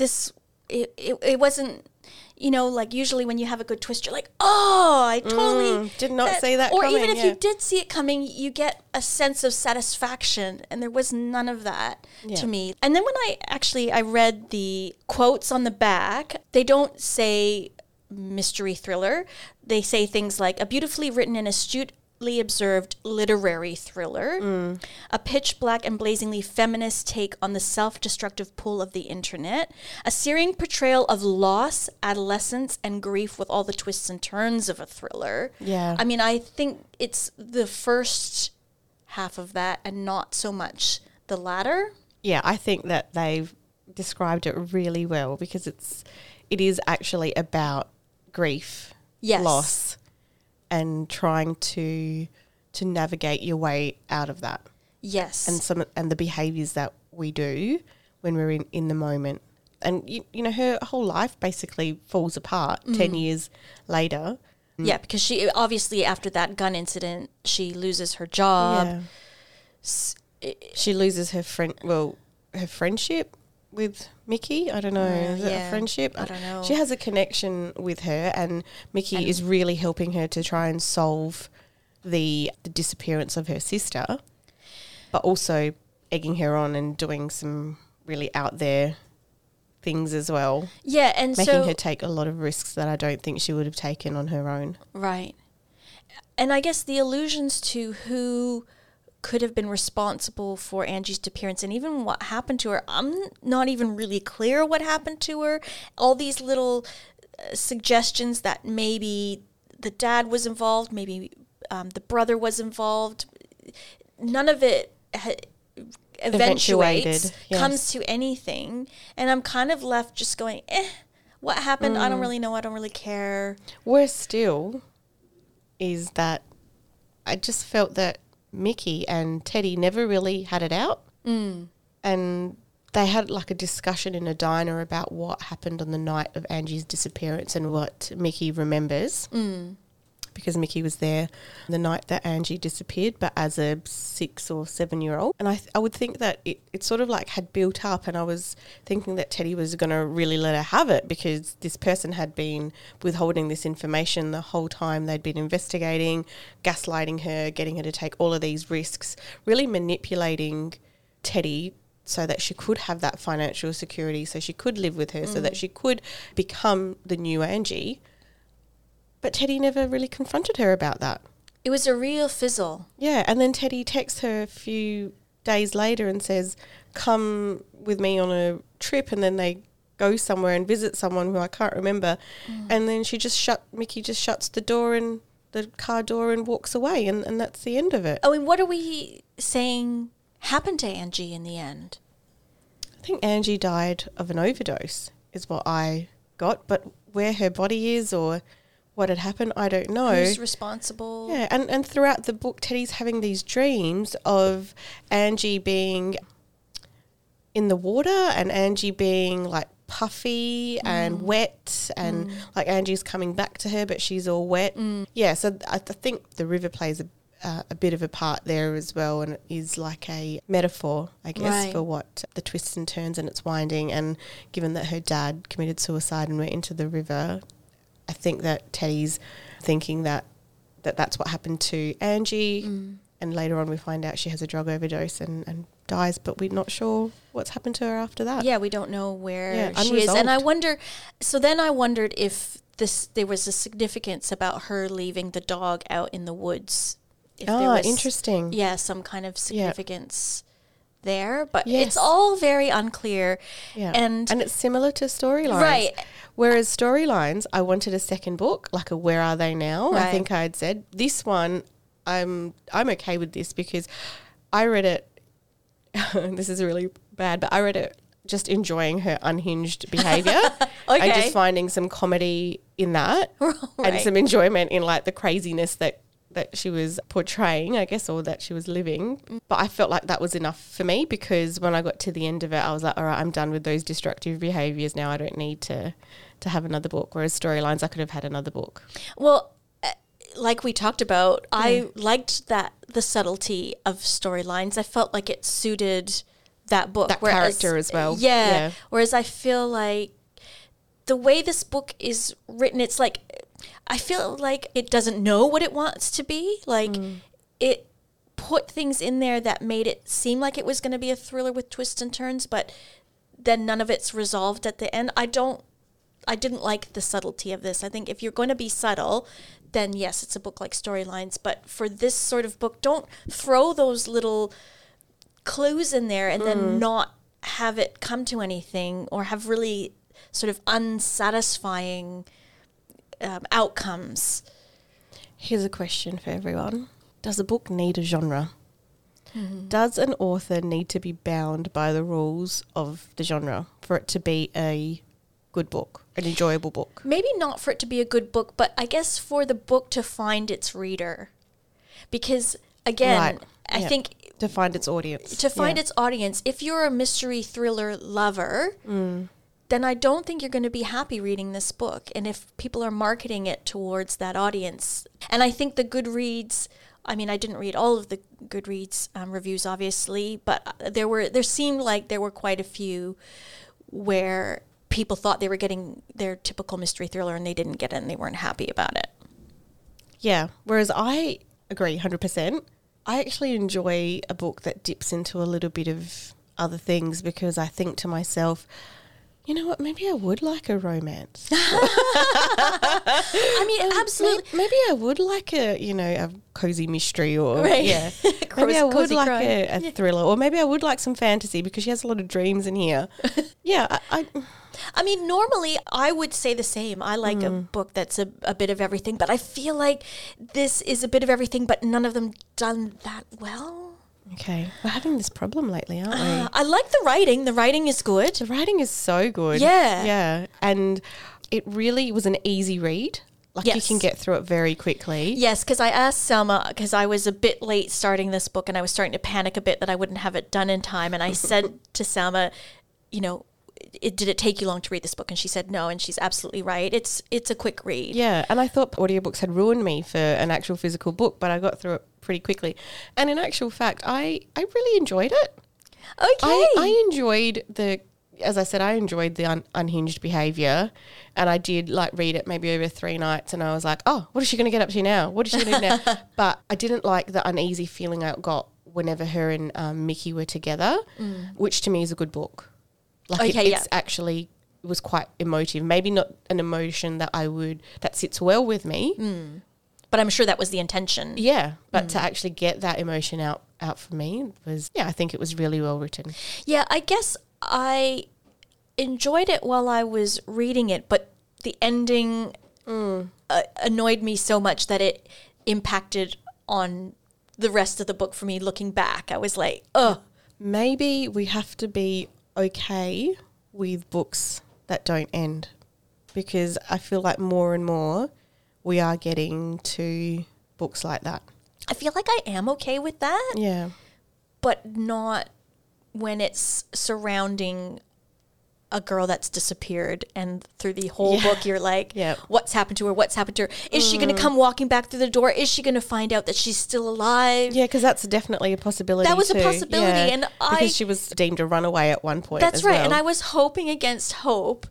it wasn't, like usually when you have a good twist, you're like, oh, I totally did not see that or coming. Or even if you did see it coming, you get a sense of satisfaction. And there was none of that to me. And then when I read the quotes on the back, they don't say mystery thriller. They say things like a beautifully written and astutely observed literary thriller, a pitch black and blazingly feminist take on the self-destructive pull of the internet, a searing portrayal of loss, adolescence, and grief with all the twists and turns of a thriller. Yeah. I mean, I think it's the first half of that and not so much the latter. Yeah, I think that they've described it really well because it is actually about grief, Yes. loss, and trying to navigate your way out of that. Yes. And the behaviours that we do when we're in the moment. And, you know, her whole life basically falls apart 10 years later. Yeah, because she obviously, after that gun incident, she loses her job. Yeah. She loses her friendship with Mickey. I don't know. Is it a friendship? I don't know. She has a connection with her, and Mickey is really helping her to try and solve the disappearance of her sister, but also egging her on and doing some really out there things as well. Yeah, and making her take a lot of risks that I don't think she would have taken on her own. Right. And I guess the allusions to who could have been responsible for Angie's disappearance and even what happened to her, I'm not even really clear what happened to her. All these little suggestions that maybe the dad was involved, maybe the brother was involved, none of it eventuates, yes. comes to anything. And I'm kind of left just going, what happened? I don't really know. I don't really care. Worse still is that I just felt that Mickey and Teddy never really had it out. And they had like a discussion in a diner about what happened on the night of Angie's disappearance and what Mickey remembers. Because Mickey was there the night that Angie disappeared, but as a 6 or 7-year-old. And I would think that it sort of like had built up, and I was thinking that Teddy was going to really let her have it because this person had been withholding this information the whole time they'd been investigating, gaslighting her, getting her to take all of these risks, really manipulating Teddy so that she could have that financial security, so she could live with her, so that she could become the new Angie. But Teddy never really confronted her about that. It was a real fizzle. Yeah, and then Teddy texts her a few days later and says, come with me on a trip, and then they go somewhere and visit someone who I can't remember. And then Mickey just shuts the door and the car door and walks away, and that's the end of it. I mean, what are we saying happened to Angie in the end? I think Angie died of an overdose is what I got, but where her body is or what had happened, I don't know. Who's responsible? Yeah, and throughout the book, Teddy's having these dreams of Angie being in the water and Angie being like puffy and wet and like Angie's coming back to her, but she's all wet. Yeah, so I think the river plays a bit of a part there as well, and it is like a metaphor, I guess, for what the twists and turns and its winding. And given that her dad committed suicide and went into the river, I think that Teddy's thinking that that's what happened to Angie, and later on we find out she has a drug overdose and dies, but we're not sure what's happened to her after that. Yeah, we don't know where she unresolved. is. And I wondered if there was a significance about her leaving the dog out in the woods. If there was, interesting. Yeah, some kind of significance there, but Yes. it's all very unclear. Yeah. And it's similar to Storylines. Right. Whereas Storylines, I wanted a second book, like a Where Are They Now? Right. I think I had said. This one, I'm okay with this because I read it, this is really bad, but I read it just enjoying her unhinged behaviour and just finding some comedy in that and some enjoyment in like the craziness that she was portraying, I guess, or that she was living. But I felt like that was enough for me because when I got to the end of it, I was like, all right, I'm done with those destructive behaviours now. I don't need to have another book. Whereas Storylines, I could have had another book. Well, like we talked about, I liked the subtlety of Storylines. I felt like it suited that book. That character as well. Yeah. Whereas I feel like the way this book is written, it's like, I feel like it doesn't know what it wants to be. Like it put things in there that made it seem like it was going to be a thriller with twists and turns, but then none of it's resolved at the end. I didn't like the subtlety of this. I think if you're going to be subtle, then yes, it's a book like Storylines. But for this sort of book, don't throw those little clues in there and then not have it come to anything or have really sort of unsatisfying outcomes. Here's a question for everyone. Does a book need a genre? Does an author need to be bound by the rules of the genre for it to be a good book, an enjoyable book? Maybe not for it to be a good book, but I guess for the book to find its reader. Because, again, Right. I Yeah. think To find its audience. to find Yeah. its audience, if you're a mystery thriller lover, then I don't think you're going to be happy reading this book. And if people are marketing it towards that audience, and I think the Goodreads, I mean, I didn't read all of the Goodreads reviews, obviously, but there seemed like there were quite a few where people thought they were getting their typical mystery thriller and they didn't get it and they weren't happy about it. Yeah. Whereas I agree 100%. I actually enjoy a book that dips into a little bit of other things because I think to myself, you know what, maybe I would like a romance. I mean, absolutely. Maybe I would like a cozy mystery or, Right. yeah. Maybe I would Cozy like crime. a thriller or maybe I would like some fantasy because she has a lot of dreams in here. Yeah, I mean, normally I would say the same. I like a book that's a bit of everything, but I feel like this is a bit of everything, but none of them done that well. okay. We're having this problem lately, aren't we? I like the writing. The writing is good. The writing is so good. Yeah. Yeah. And it really was an easy read. Like you Yes. can get through it very quickly. Yes, because I asked Selma, because I was a bit late starting this book and I was starting to panic a bit that I wouldn't have it done in time. And I said to Selma, did it take you long to read this book? And she said no, and she's absolutely right. It's a quick read. Yeah. And I thought audiobooks had ruined me for an actual physical book, but I got through it pretty quickly. And in actual fact, I really enjoyed it. Okay. I enjoyed as I said, I enjoyed the unhinged behaviour, and I did read it maybe over 3 nights, and I was like, oh, what is she going to get up to now? What is she going to do now? But I didn't like the uneasy feeling I got whenever her and Mickey were together, which to me is a good book. It was quite emotive. Maybe not an emotion that sits well with me. But I'm sure that was the intention. Yeah, but to actually get that emotion out for me was, I think it was really well written. Yeah, I guess I enjoyed it while I was reading it, but the ending annoyed me so much that it impacted on the rest of the book for me looking back. I was like, ugh. Maybe we have to be okay with books that don't end, because I feel like more and more we are getting to books like that. I feel like I am okay with that, Yeah. but not when it's surrounding a girl that's disappeared, and through the whole book you're like, Yeah. what's happened to her? What's happened to her? Is she going to come walking back through the door? Is she going to find out that she's still alive? Yeah, because that's definitely a possibility. That was a too. possibility, Yeah, and because she was deemed a runaway at one point. That's as right. well. And I was hoping against hope,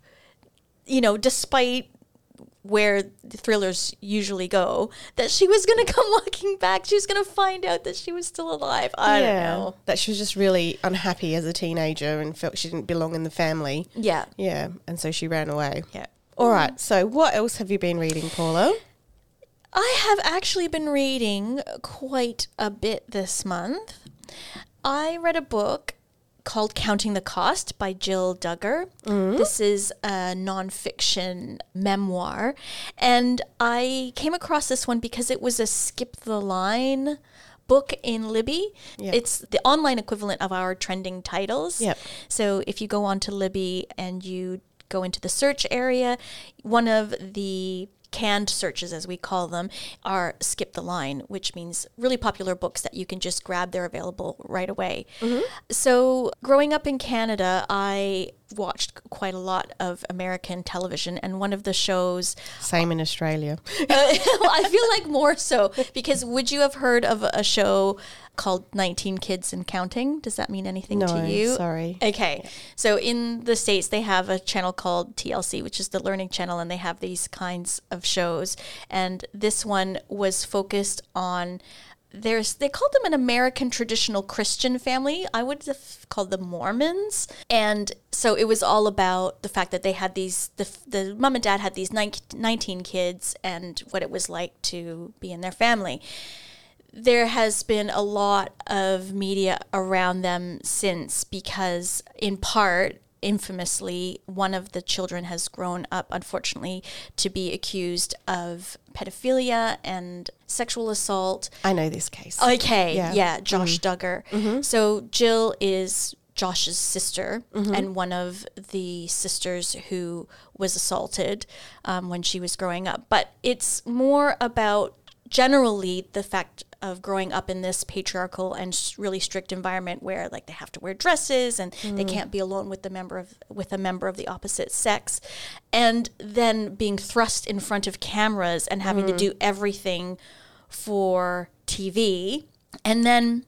despite where the thrillers usually go, that she was going to come walking back. She was going to find out that she was still alive. I don't know. That she was just really unhappy as a teenager and felt she didn't belong in the family. Yeah. Yeah, and so she ran away. Yeah. All right, so what else have you been reading, Paula? I have actually been reading quite a bit this month. I read a book called Counting the Cost by Jill Duggar. This is a nonfiction memoir. And I came across this one because it was a skip the line book in Libby. Yeah. It's the online equivalent of our trending titles. Yep. So if you go onto Libby and you go into the search area, one of the canned searches, as we call them, are skip the line, which means really popular books that you can just grab. They're available right away. So growing up in Canada, I watched quite a lot of American television, and one of the shows, Same in Australia. I feel like more so, because would you have heard of a show called 19 Kids and Counting? Does that mean anything No, to you? sorry. Okay. So in the States, they have a channel called TLC, which is the Learning Channel, and they have these kinds of shows. And this one was focused on, they called them an American traditional Christian family. I would have called them Mormons. And so it was all about the fact that they had the mom and dad had these 19 kids and what it was like to be in their family. There has been a lot of media around them since, because in part infamously, one of the children has grown up, unfortunately, to be accused of pedophilia and sexual assault. I know this case. Okay, yeah, Josh Duggar. So Jill is Josh's sister and one of the sisters who was assaulted when she was growing up. But it's more about generally the fact of growing up in this patriarchal and really strict environment where like they have to wear dresses and they can't be alone with a member of the opposite sex, and then being thrust in front of cameras and having to do everything for TV, and then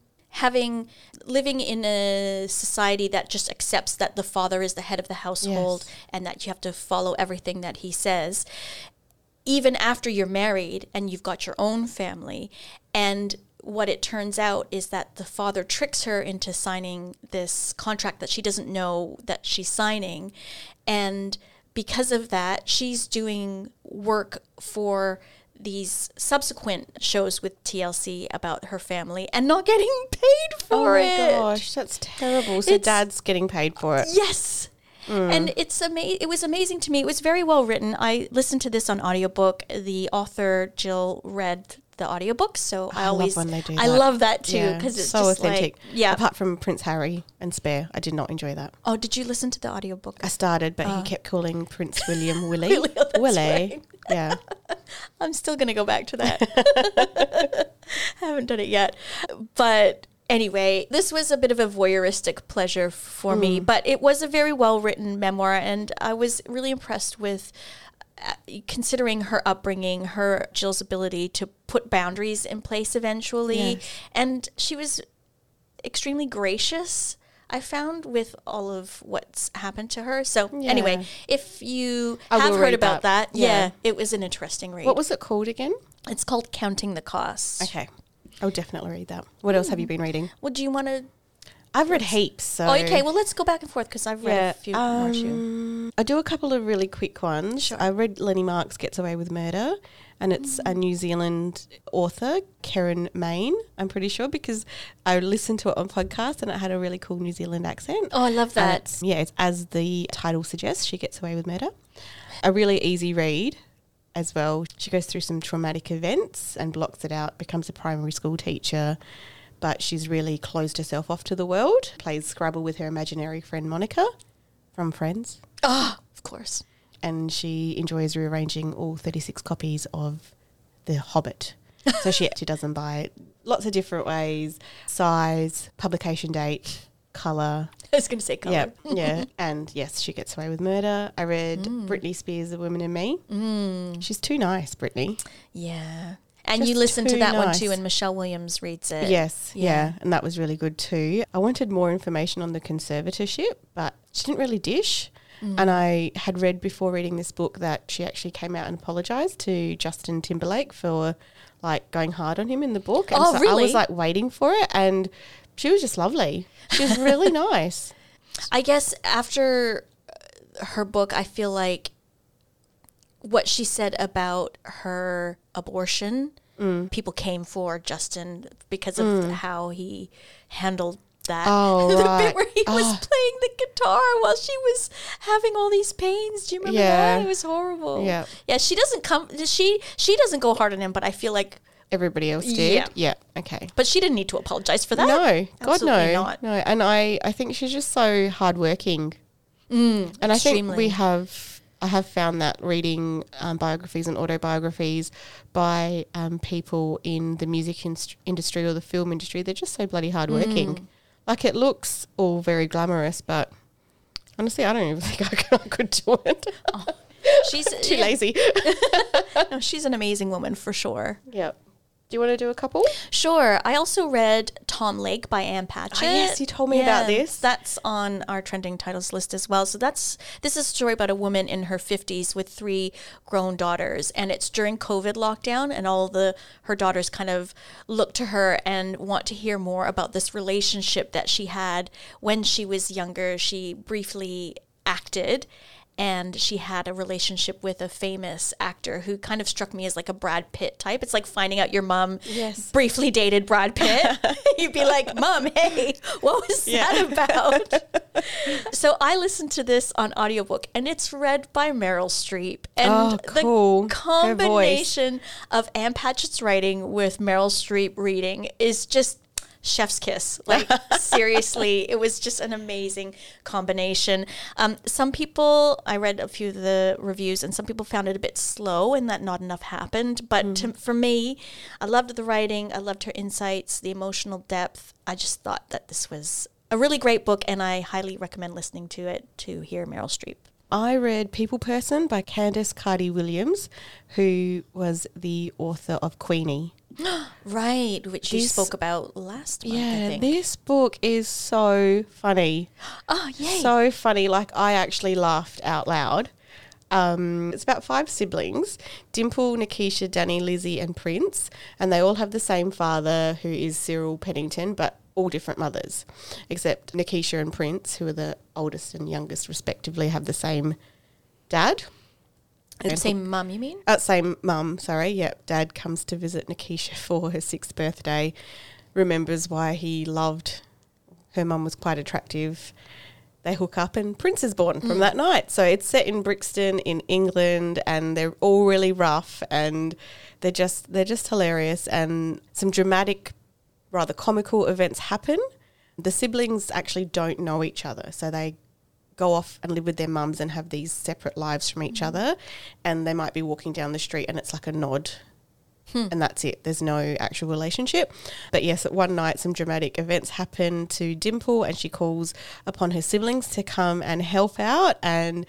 living in a society that just accepts that the father is the head of the household and that you have to follow everything that he says, even after you're married and you've got your own family. And what it turns out is that the father tricks her into signing this contract that she doesn't know that she's signing. And because of that, she's doing work for these subsequent shows with TLC about her family and not getting paid for it. Oh my gosh, that's terrible. So Dad's getting paid for it. Yes. And it was amazing to me. It was very well written. I listened to this on audiobook. The author, Jill, read the audiobook, so I always love when they do I that. love that too because it's so just authentic. Like, Apart from Prince Harry and Spare, I did not enjoy that. Oh, did you listen to the audiobook? I started, but he kept calling Prince William Willie. Really? Oh, that's Willie. right. Yeah. I'm still going to go back to that. Haven't done it yet. But anyway, this was a bit of a voyeuristic pleasure for me, but it was a very well-written memoir, and I was really impressed with considering her upbringing, Jill's ability to put boundaries in place eventually. Yes. And she was extremely gracious, I found, with all of what's happened to her. So anyway, if you have heard about that, it was an interesting read. What was it called again? It's called Counting the Cost. Okay. I'll definitely read that. What else have you been reading? Well, do you want to... I've read heaps. So. Oh, okay. Well, let's go back and forth because I've read a few more too. I'll do a couple of really quick ones. Sure. I read Lenny Marks Gets Away with Murder, and it's a New Zealand author, Karen Main, I'm pretty sure, because I listened to it on podcast and it had a really cool New Zealand accent. Oh, I love that. It's as the title suggests, She Gets Away with Murder. A really easy read as well. She goes through some traumatic events and blocks it out, becomes a primary school teacher, but she's really closed herself off to the world, plays Scrabble with her imaginary friend Monica from Friends. Oh, of course. And she enjoys rearranging all 36 copies of The Hobbit. So she does them by lots of different ways, size, publication date, colour. I was going to say colour. Yeah. And yes, She Gets Away with Murder. I read Britney Spears' The Woman in Me. She's too nice, Britney. Yeah. And Just you listened to too that one nice. too, and Michelle Williams reads it. Yes, yeah, and that was really good too. I wanted more information on the conservatorship, but she didn't really dish. And I had read before reading this book that she actually came out and apologised to Justin Timberlake for like going hard on him in the book. And so really? I was like waiting for it, and she was just lovely. She was really nice. I guess after her book, I feel like what she said about her abortion, people came for Justin because of how he handled that. Oh, the right. bit where he was playing the guitar while she was having all these pains. Do you remember Yeah. that? It was horrible. Yeah. Yeah, she doesn't doesn't go hard on him, but I feel like Everybody else did. Yeah. Yeah, okay. but she didn't need to apologize for that. No, God, Absolutely no. not. No, and I think she's just so hardworking. And I think extremely. I have found that reading biographies and autobiographies by people in the music industry or the film industry, they're just so bloody hardworking. Like, it looks all very glamorous, but honestly, I don't even think I could do it. She's Too lazy. No, she's an amazing woman for sure. Yep. Do you want to do a couple? Sure. I also read Tom Lake by Anne Patchett. yes, you told me about this. That's on our trending titles list as well. So this is a story about a woman in her 50s with 3 grown daughters, and it's during COVID lockdown, and her daughters kind of look to her and want to hear more about this relationship that she had when she was younger. She briefly acted, and she had a relationship with a famous actor who kind of struck me as like a Brad Pitt type. It's like finding out your mom briefly dated Brad Pitt. You'd be like, Mom, hey, what was that about? So I listened to this on audiobook, and it's read by Meryl Streep. And cool. the combination of Anne Patchett's writing with Meryl Streep reading is just chef's kiss. Like, seriously, it was just an amazing combination. Some people, I read a few of the reviews, and some people found it a bit slow and that not enough happened. But for me, I loved the writing. I loved her insights, the emotional depth. I just thought that this was a really great book, and I highly recommend listening to it to hear Meryl Streep. I read People Person by Candice Carty-Williams, who was the author of Queenie. Right, which you spoke about last month, I think. This book is so funny. Oh, yay. So funny. Like, I actually laughed out loud. It's about 5 siblings, Dimple, Nikisha, Danny, Lizzie and Prince, and they all have the same father, who is Cyril Pennington, but all different mothers, except Nikisha and Prince, who are the oldest and youngest respectively, have the same dad. The same mum, you mean? Same mum, sorry. Yep. Dad comes to visit Nikisha for her 6th birthday, remembers why he loved her mum, was quite attractive. They hook up and Prince is born from that night. So it's set in Brixton in England, and they're all really rough, and they're just hilarious, and some dramatic, rather comical events happen. The siblings actually don't know each other, so they go off and live with their mums and have these separate lives from each other, and they might be walking down the street and it's like a nod and that's it. There's no actual relationship. But yes, at one night some dramatic events happen to Dimple, and she calls upon her siblings to come and help out, and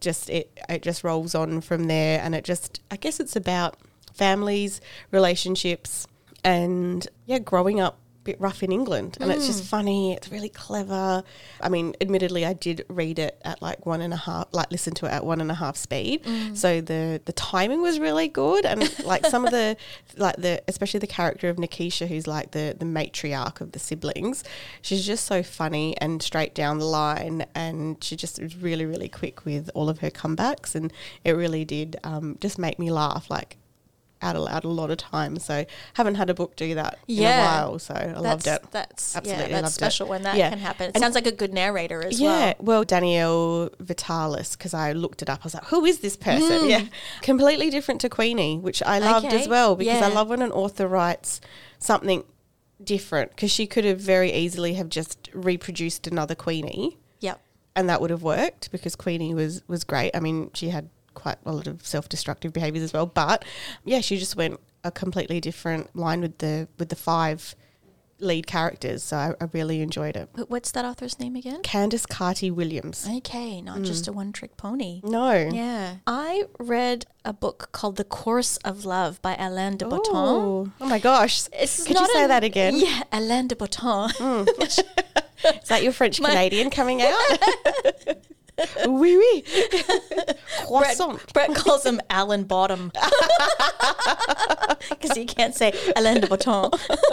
it just rolls on from there. And I guess it's about families, relationships, and growing up bit rough in England, and it's just funny. It's really clever. I mean, admittedly, I did read it at like 1.5, listen to it at 1.5 speed. So the timing was really good, and like some of the especially the character of Nikisha, who's like the matriarch of the siblings. She's just so funny and straight down the line, and she just was really, really quick with all of her comebacks, and it really did just make me laugh like out loud a lot of times. So haven't had a book do that in a while, so I loved it. That's absolutely that's special when that can happen. It sounds like a good narrator as well. Yeah, well, Danielle Vitalis, because I looked it up. I was like, who is this person? Yeah, completely different to Queenie, which I loved as well, because I love when an author writes something different, because she could have very easily have just reproduced another Queenie. Yep. And that would have worked, because Queenie was great. I mean, she had quite a lot of self-destructive behaviours as well, but she just went a completely different line with the 5 lead characters, so I really enjoyed it. What's that author's name again? Candice Carty-Williams. Okay, not just a one-trick pony. No. Yeah. I read a book called The Course of Love by Alain de Botton. Oh my gosh. Could you say that again? Yeah, Alain de Botton. Is that your French Canadian coming out? Oui, oui. Croissant. Brett calls him Alan Bottom because he can't say Alain de Botton.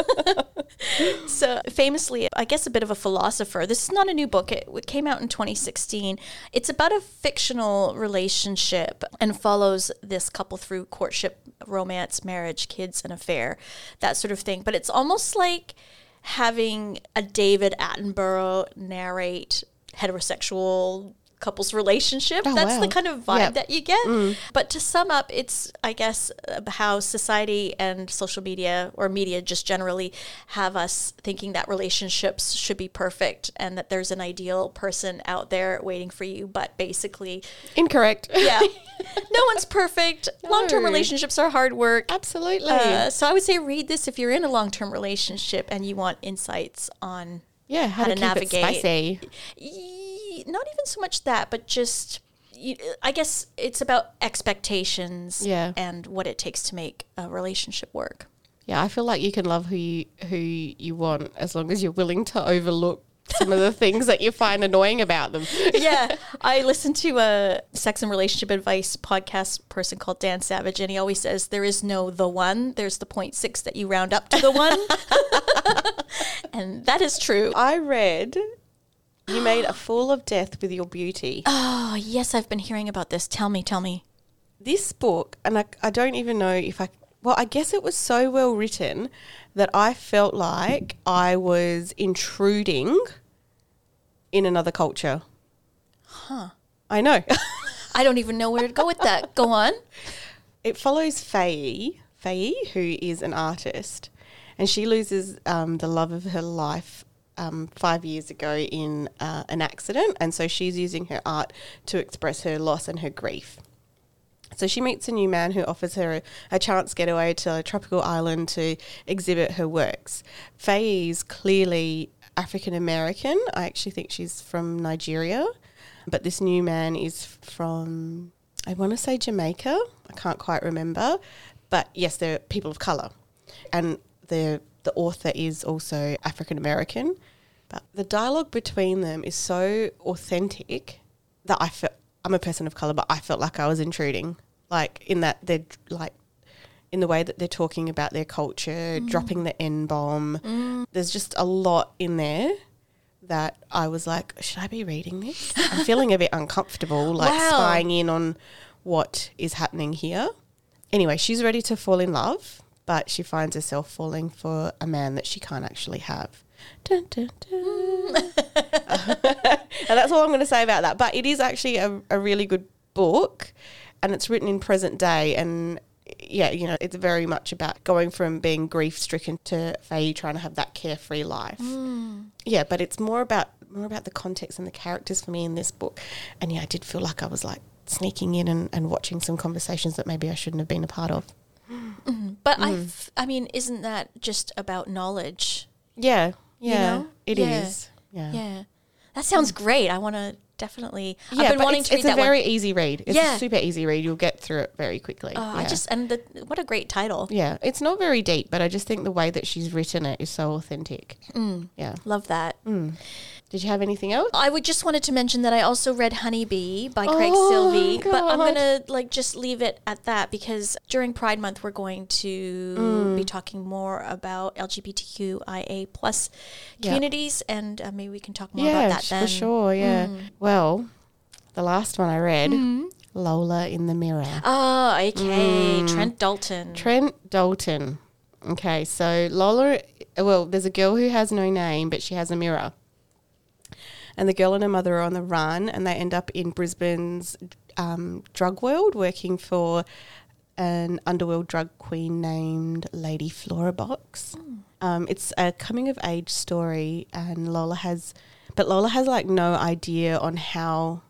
So famously, I guess a bit of a philosopher. This is not a new book. It came out in 2016. It's about a fictional relationship and follows this couple through courtship, romance, marriage, kids, and affair, that sort of thing. But it's almost like having a David Attenborough narrate heterosexual couple's relationship. That's the kind of vibe that you get. But to sum up, it's, I guess, how society and social media, or media just generally, have us thinking that relationships should be perfect and that there's an ideal person out there waiting for you, but basically incorrect. Yeah. No one's perfect. No. Long-term relationships are hard work. Absolutely. So I would say read this if you're in a long-term relationship and you want insights on how to navigate. It spicy. Not even so much that, but just, I guess it's about expectations and what it takes to make a relationship work. Yeah, I feel like you can love who you want as long as you're willing to overlook some of the things that you find annoying about them. Yeah. I listen to a sex and relationship advice podcast person called Dan Savage, and he always says there is no the one, there's the 0.6 that you round up to the one. And that is true. I read You made a fool of death with your beauty. Oh, yes, I've been hearing about this. Tell me. This book, and I don't even know if I guess it was so well written that I felt like I was intruding in another culture. Huh. I know. I don't even know where to go with that. Go on. It follows Faye, who is an artist, and she loses the love of her life 5 years ago in an accident, and so she's using her art to express her loss and her grief. So she meets a new man who offers her a chance getaway to a tropical island to exhibit her works. Faye is clearly African American. I actually think she's from Nigeria, but this new man is from, I want to say Jamaica. I can't quite remember, but yes, they're people of colour, and the author is also African American. But the dialogue between them is so authentic that I'm a person of colour, but I felt like I was intruding, like in that they're like in the way that they're talking about their culture, dropping the N-bomb. There's just a lot in there that I was like, should I be reading this? I'm feeling a bit uncomfortable, like spying in on what is happening here. Anyway, she's ready to fall in love, but she finds herself falling for a man that she can't actually have. Dun, dun, dun. And that's all I'm going to say about that. But it is actually a really good book, and it's written in present day. And yeah, you know, it's very much about going from being grief-stricken to Faye trying to have that carefree life. Yeah, but it's more about the context and the characters for me in this book. And yeah, I did feel like I was like sneaking in and watching some conversations that maybe I shouldn't have been a part of. But I mean, isn't that just about knowledge? Yeah, You know? it is. Yeah. That sounds great. I want to definitely. Yeah, I've been but wanting to read it's a that very one. easy read. It's a super easy read. You'll get through it very quickly. What a great title. Yeah, it's not very deep, but I just think the way that she's written it is so authentic. Yeah. Love that. Did you have anything else? I would just wanted to mention that I also read Honeybee by Craig Oh, Silvey, but I'm God. going to just leave it at that because during Pride Month we're going to be talking more about LGBTQIA plus communities, and maybe we can talk more about that then. for sure, yeah. Well, the last one I read, Lola in the Mirror. Oh, okay. Trent Dalton. Trent Dalton. Okay, so Lola, well, there's a girl who has no name, but she has a mirror. And the girl and her mother are on the run, and they end up in Brisbane's drug world working for an underworld drug queen named Lady Flora Box. It's a coming-of-age story, and Lola has like no idea on how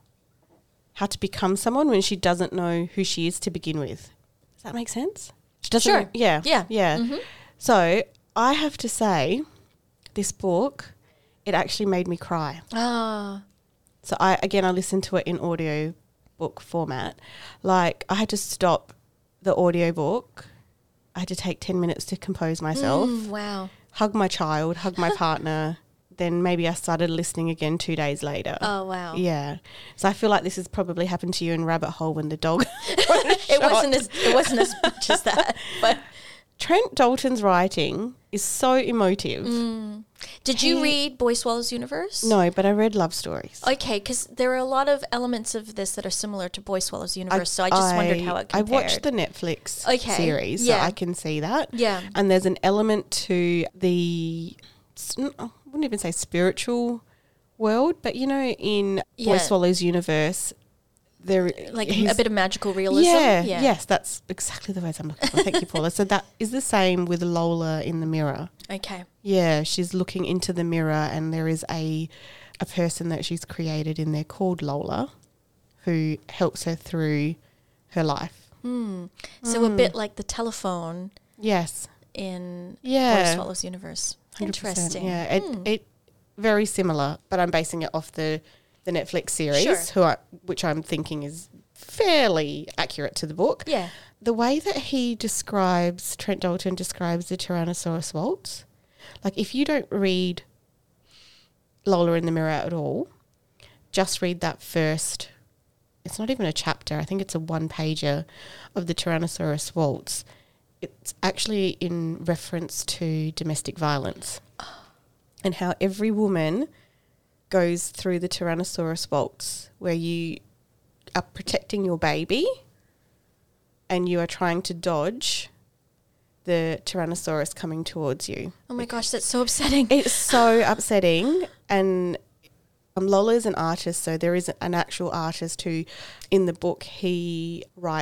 to become someone when she doesn't know who she is to begin with. Does that make sense? She doesn't. Sure. Yeah. Yeah. So I have to say, this book, it actually made me cry. Ah. So I listened to it in audio book format. Like I had to stop the audio book. I had to take 10 minutes to compose myself, Wow. hug my child, hug my partner. Then maybe I started listening again 2 days later. Oh, wow. Yeah. So I feel like this has probably happened to you in Rabbit Hole when the dog It wasn't as much as that, but Trent Dalton's writing is so emotive. did you read Boy Swallows Universe? No, but I read love stories. Okay, because there are a lot of elements of this that are similar to Boy Swallows Universe, so I just wondered how it compared. I watched the Netflix series, so Yeah. I can see that. Yeah. And there's an element to I wouldn't even say spiritual world, but you know, in Boy Yeah. Swallows Universe, there like he's- a bit of magical realism. Yeah, yes, that's exactly the words I'm looking for. Thank you, Paula. So that is the same with Lola in the mirror. Okay. Yeah, she's looking into the mirror, and there is a person that she's created in there called Lola, who helps her through her life. So a bit like the telephone Yes. in Yeah. Boy Swallows Universe. 100%, Interesting. Yeah, it very similar, but I'm basing it off the Netflix series, Sure. which I'm thinking is fairly accurate to the book. Yeah. The way that Trent Dalton describes the Tyrannosaurus waltz, like if you don't read Lola in the Mirror at all, just read that first, it's not even a chapter, I think it's a one-pager of the Tyrannosaurus waltz. It's actually in reference to domestic violence and how every woman goes through the Tyrannosaurus waltz, where you are protecting your baby and you are trying to dodge the Tyrannosaurus coming towards you. Oh my gosh, that's so upsetting. It's so upsetting. And Lola is an artist, so there is an actual artist who, in the book, he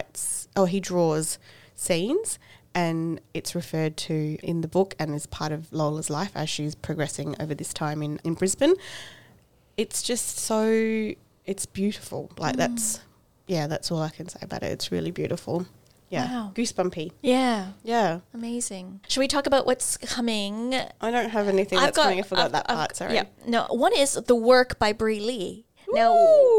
draws scenes, and it's referred to in the book and is part of Lola's life as she's progressing over this time in Brisbane. It's just it's beautiful. Like that's all I can say about it. It's really beautiful. Yeah. Wow. Goosebumpy. Yeah. Yeah. Amazing. Should we talk about what's coming? I don't have anything that's coming. I forgot that part, sorry. Yeah. No, one is The Work by Bree Lee. Now,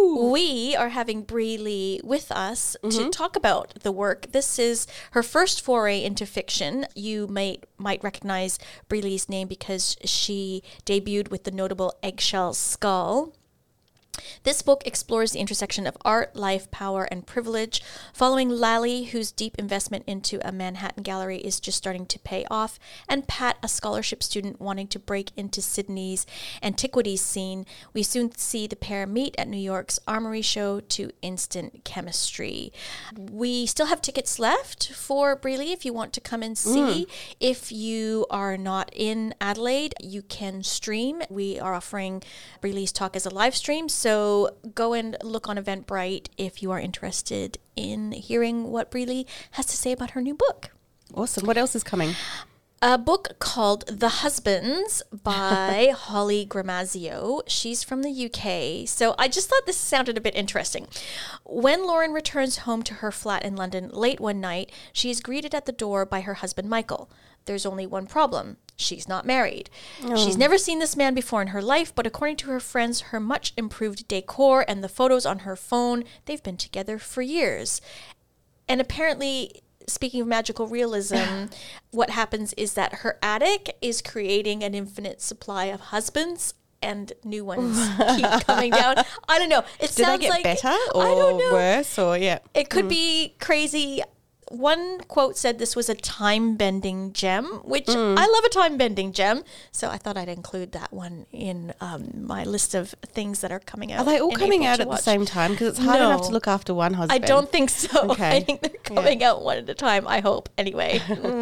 we are having Bree Lee with us to talk about The Work. This is her first foray into fiction. You might recognize Bree Lee's name because she debuted with the notable Eggshell Skull. This book explores the intersection of art, life, power, and privilege, following Lally, whose deep investment into a Manhattan gallery is just starting to pay off, and Pat, a scholarship student wanting to break into Sydney's antiquities scene. We soon see the pair meet at New York's Armory Show to instant chemistry. We still have tickets left for Bree Lee if you want to come and see. If you are not in Adelaide, you can stream. We are offering Bree Lee's talk as a live stream, so go and look on Eventbrite if you are interested in hearing what Bree Lee has to say about her new book. Awesome. What else is coming? A book called The Husbands by Holly Gramazio. She's from the UK. So I just thought this sounded a bit interesting. When Lauren returns home to her flat in London late one night, she is greeted at the door by her husband, Michael. There's only one problem. She's not married. She's never seen this man before in her life, but according to her friends, her much improved decor and the photos on her phone, they've been together for years. And apparently, speaking of magical realism, what happens is that her attic is creating an infinite supply of husbands and new ones keep coming down. I don't know. It Did sounds they get like better I don't know. or worse or It could be crazy. One quote said this was a time-bending gem, which I love a time-bending gem. So I thought I'd include that one in my list of things that are coming out. Are they all in coming April out to at watch. the same time? Because it's hard enough to No. look after one husband. I don't think so. Okay. I think they're coming out one at a time, I hope. Anyway.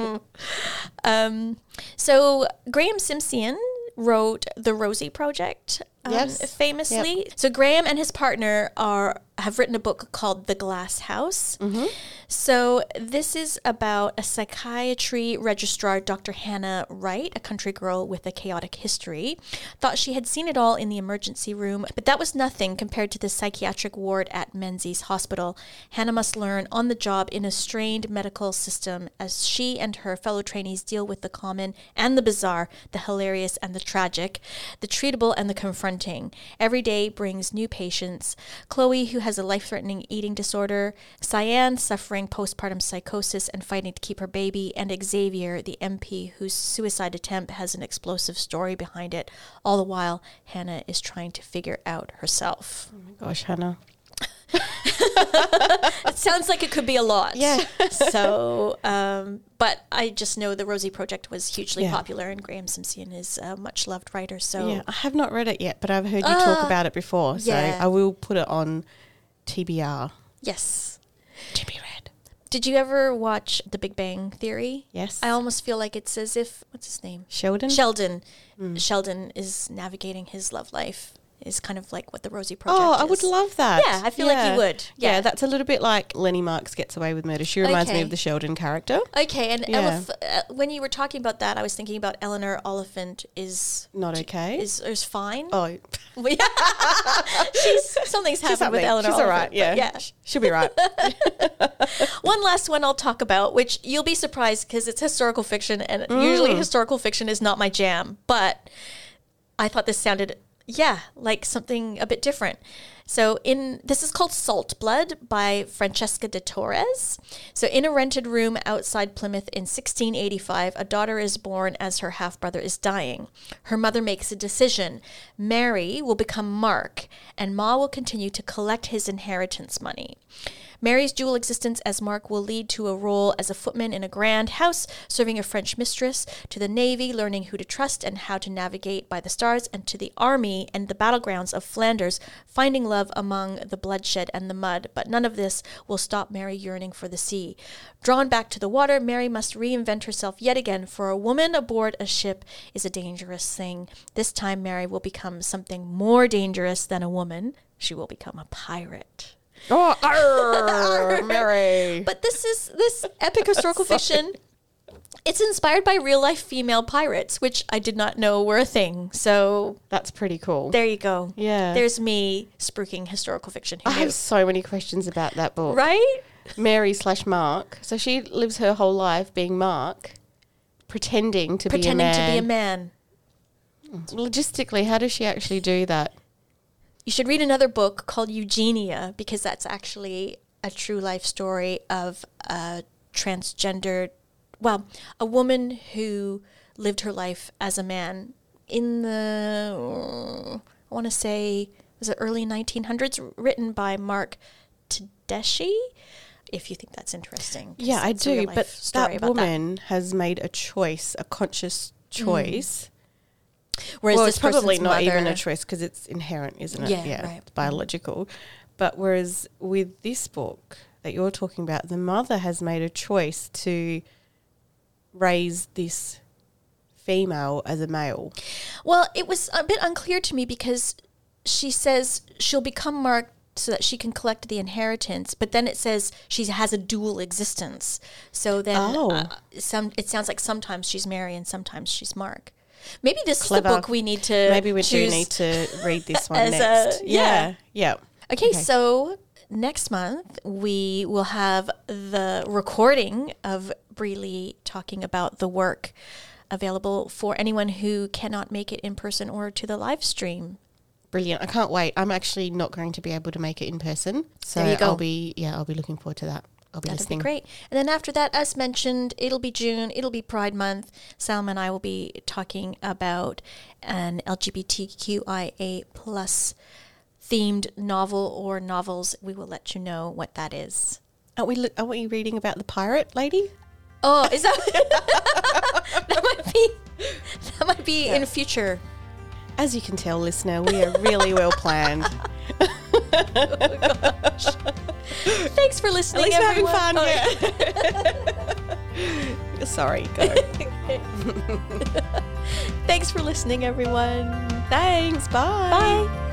So Graham Simpson wrote The Rosie Project famously. Yep. So Graham and his partner have written a book called The Glass House. So this is about a psychiatry registrar, Dr. Hannah Wright, a country girl with a chaotic history. Thought she had seen it all in the emergency room, but that was nothing compared to the psychiatric ward at Menzies Hospital. Hannah must learn on the job in a strained medical system as she and her fellow trainees deal with the common and the bizarre, the hilarious and the tragic, the treatable and the confronting. Every day brings new patients. Chloe, who has a life-threatening eating disorder, Cyan, suffering postpartum psychosis and fighting to keep her baby, and Xavier, the MP, whose suicide attempt has an explosive story behind it. All the while, Hannah is trying to figure out herself. Oh my gosh, Hannah. It sounds like it could be a lot. Yeah. So, but I just know the Rosie Project was hugely popular, and Graham Simpson is a much-loved writer. So Yeah, I have not read it yet, but I've heard you talk about it before. So yeah. I will put it on TBR. yes. To be read. Did you ever watch The Big Bang Theory? Yes. I almost feel like it's as if, what's his name? Sheldon? Sheldon. Sheldon is navigating his love life. Is kind of like what the Rosie Project is. I would love that. Yeah, I feel like you would. Yeah. Yeah. That's a little bit like Lenny Marks Gets Away with Murder. She reminds me Okay. of the Sheldon character. Okay, and Yeah. when you were talking about that, I was thinking about Eleanor Oliphant is Not okay. is fine. Oh, Something's happened with something. Eleanor. She's all Oliphant, right. but Yeah. She'll be right. One last one I'll talk about, which you'll be surprised because it's historical fiction, and usually historical fiction is not my jam, but I thought this sounded, like something a bit different. So this is called Salt Blood by Francesca de Torres. So in a rented room outside Plymouth in 1685, a daughter is born as her half-brother is dying. Her mother makes a decision. Mary will become Mark, and Ma will continue to collect his inheritance money. Mary's dual existence as Mark will lead to a role as a footman in a grand house, serving a French mistress, to the Navy, learning who to trust and how to navigate by the stars, and to the army and the battlegrounds of Flanders, finding love among the bloodshed and the mud. But none of this will stop Mary yearning for the sea. Drawn back to the water, Mary must reinvent herself yet again, for a woman aboard a ship is a dangerous thing. This time, Mary will become something more dangerous than a woman. She will become a pirate. Oh, arr, Mary. But this epic historical fiction, it's inspired by real-life female pirates, which I did not know were a thing. So that's pretty cool. There you go. Yeah. There's me spruiking historical fiction. I have so many questions about that book. Right? Mary/Mark. So she lives her whole life being Mark, pretending to be a man. Logistically, how does she actually do that? You should read another book called Eugenia, because that's actually a true life story of a transgendered, a woman who lived her life as a man in the, I want to say, was it early 1900s, written by Mark Tedeschi, if you think that's interesting. Yeah, I do, but that woman has made a choice, a conscious choice. Whereas it's probably not even a choice because it's inherent, isn't it? Yeah, right. It's biological. But whereas with this book that you're talking about, the mother has made a choice to raise this female as a male. Well, it was a bit unclear to me because she says she'll become Mark so that she can collect the inheritance, but then it says she has a dual existence. So then it sounds like sometimes she's Mary and sometimes she's Mark. Maybe this is the book we need to Maybe we do need to read this one next. Yeah. Okay, so next month we will have the recording of Bree Lee talking about the work, available for anyone who cannot make it in person or to the live stream. Brilliant. I can't wait. I'm actually not going to be able to make it in person. So there you go. I'll be looking forward to that. That'd be great. And then after that, as mentioned, it'll be June. It'll be Pride Month. Salma and I will be talking about an LGBTQIA plus themed novel or novels. We will let you know what that is. Are we reading about the pirate lady? Oh, is that that might be in future. As you can tell, listener, we are really well planned. Oh, gosh. Thanks for listening, everyone. Having fun, yeah. Sorry, go. Thanks for listening, everyone. Thanks, bye. Bye.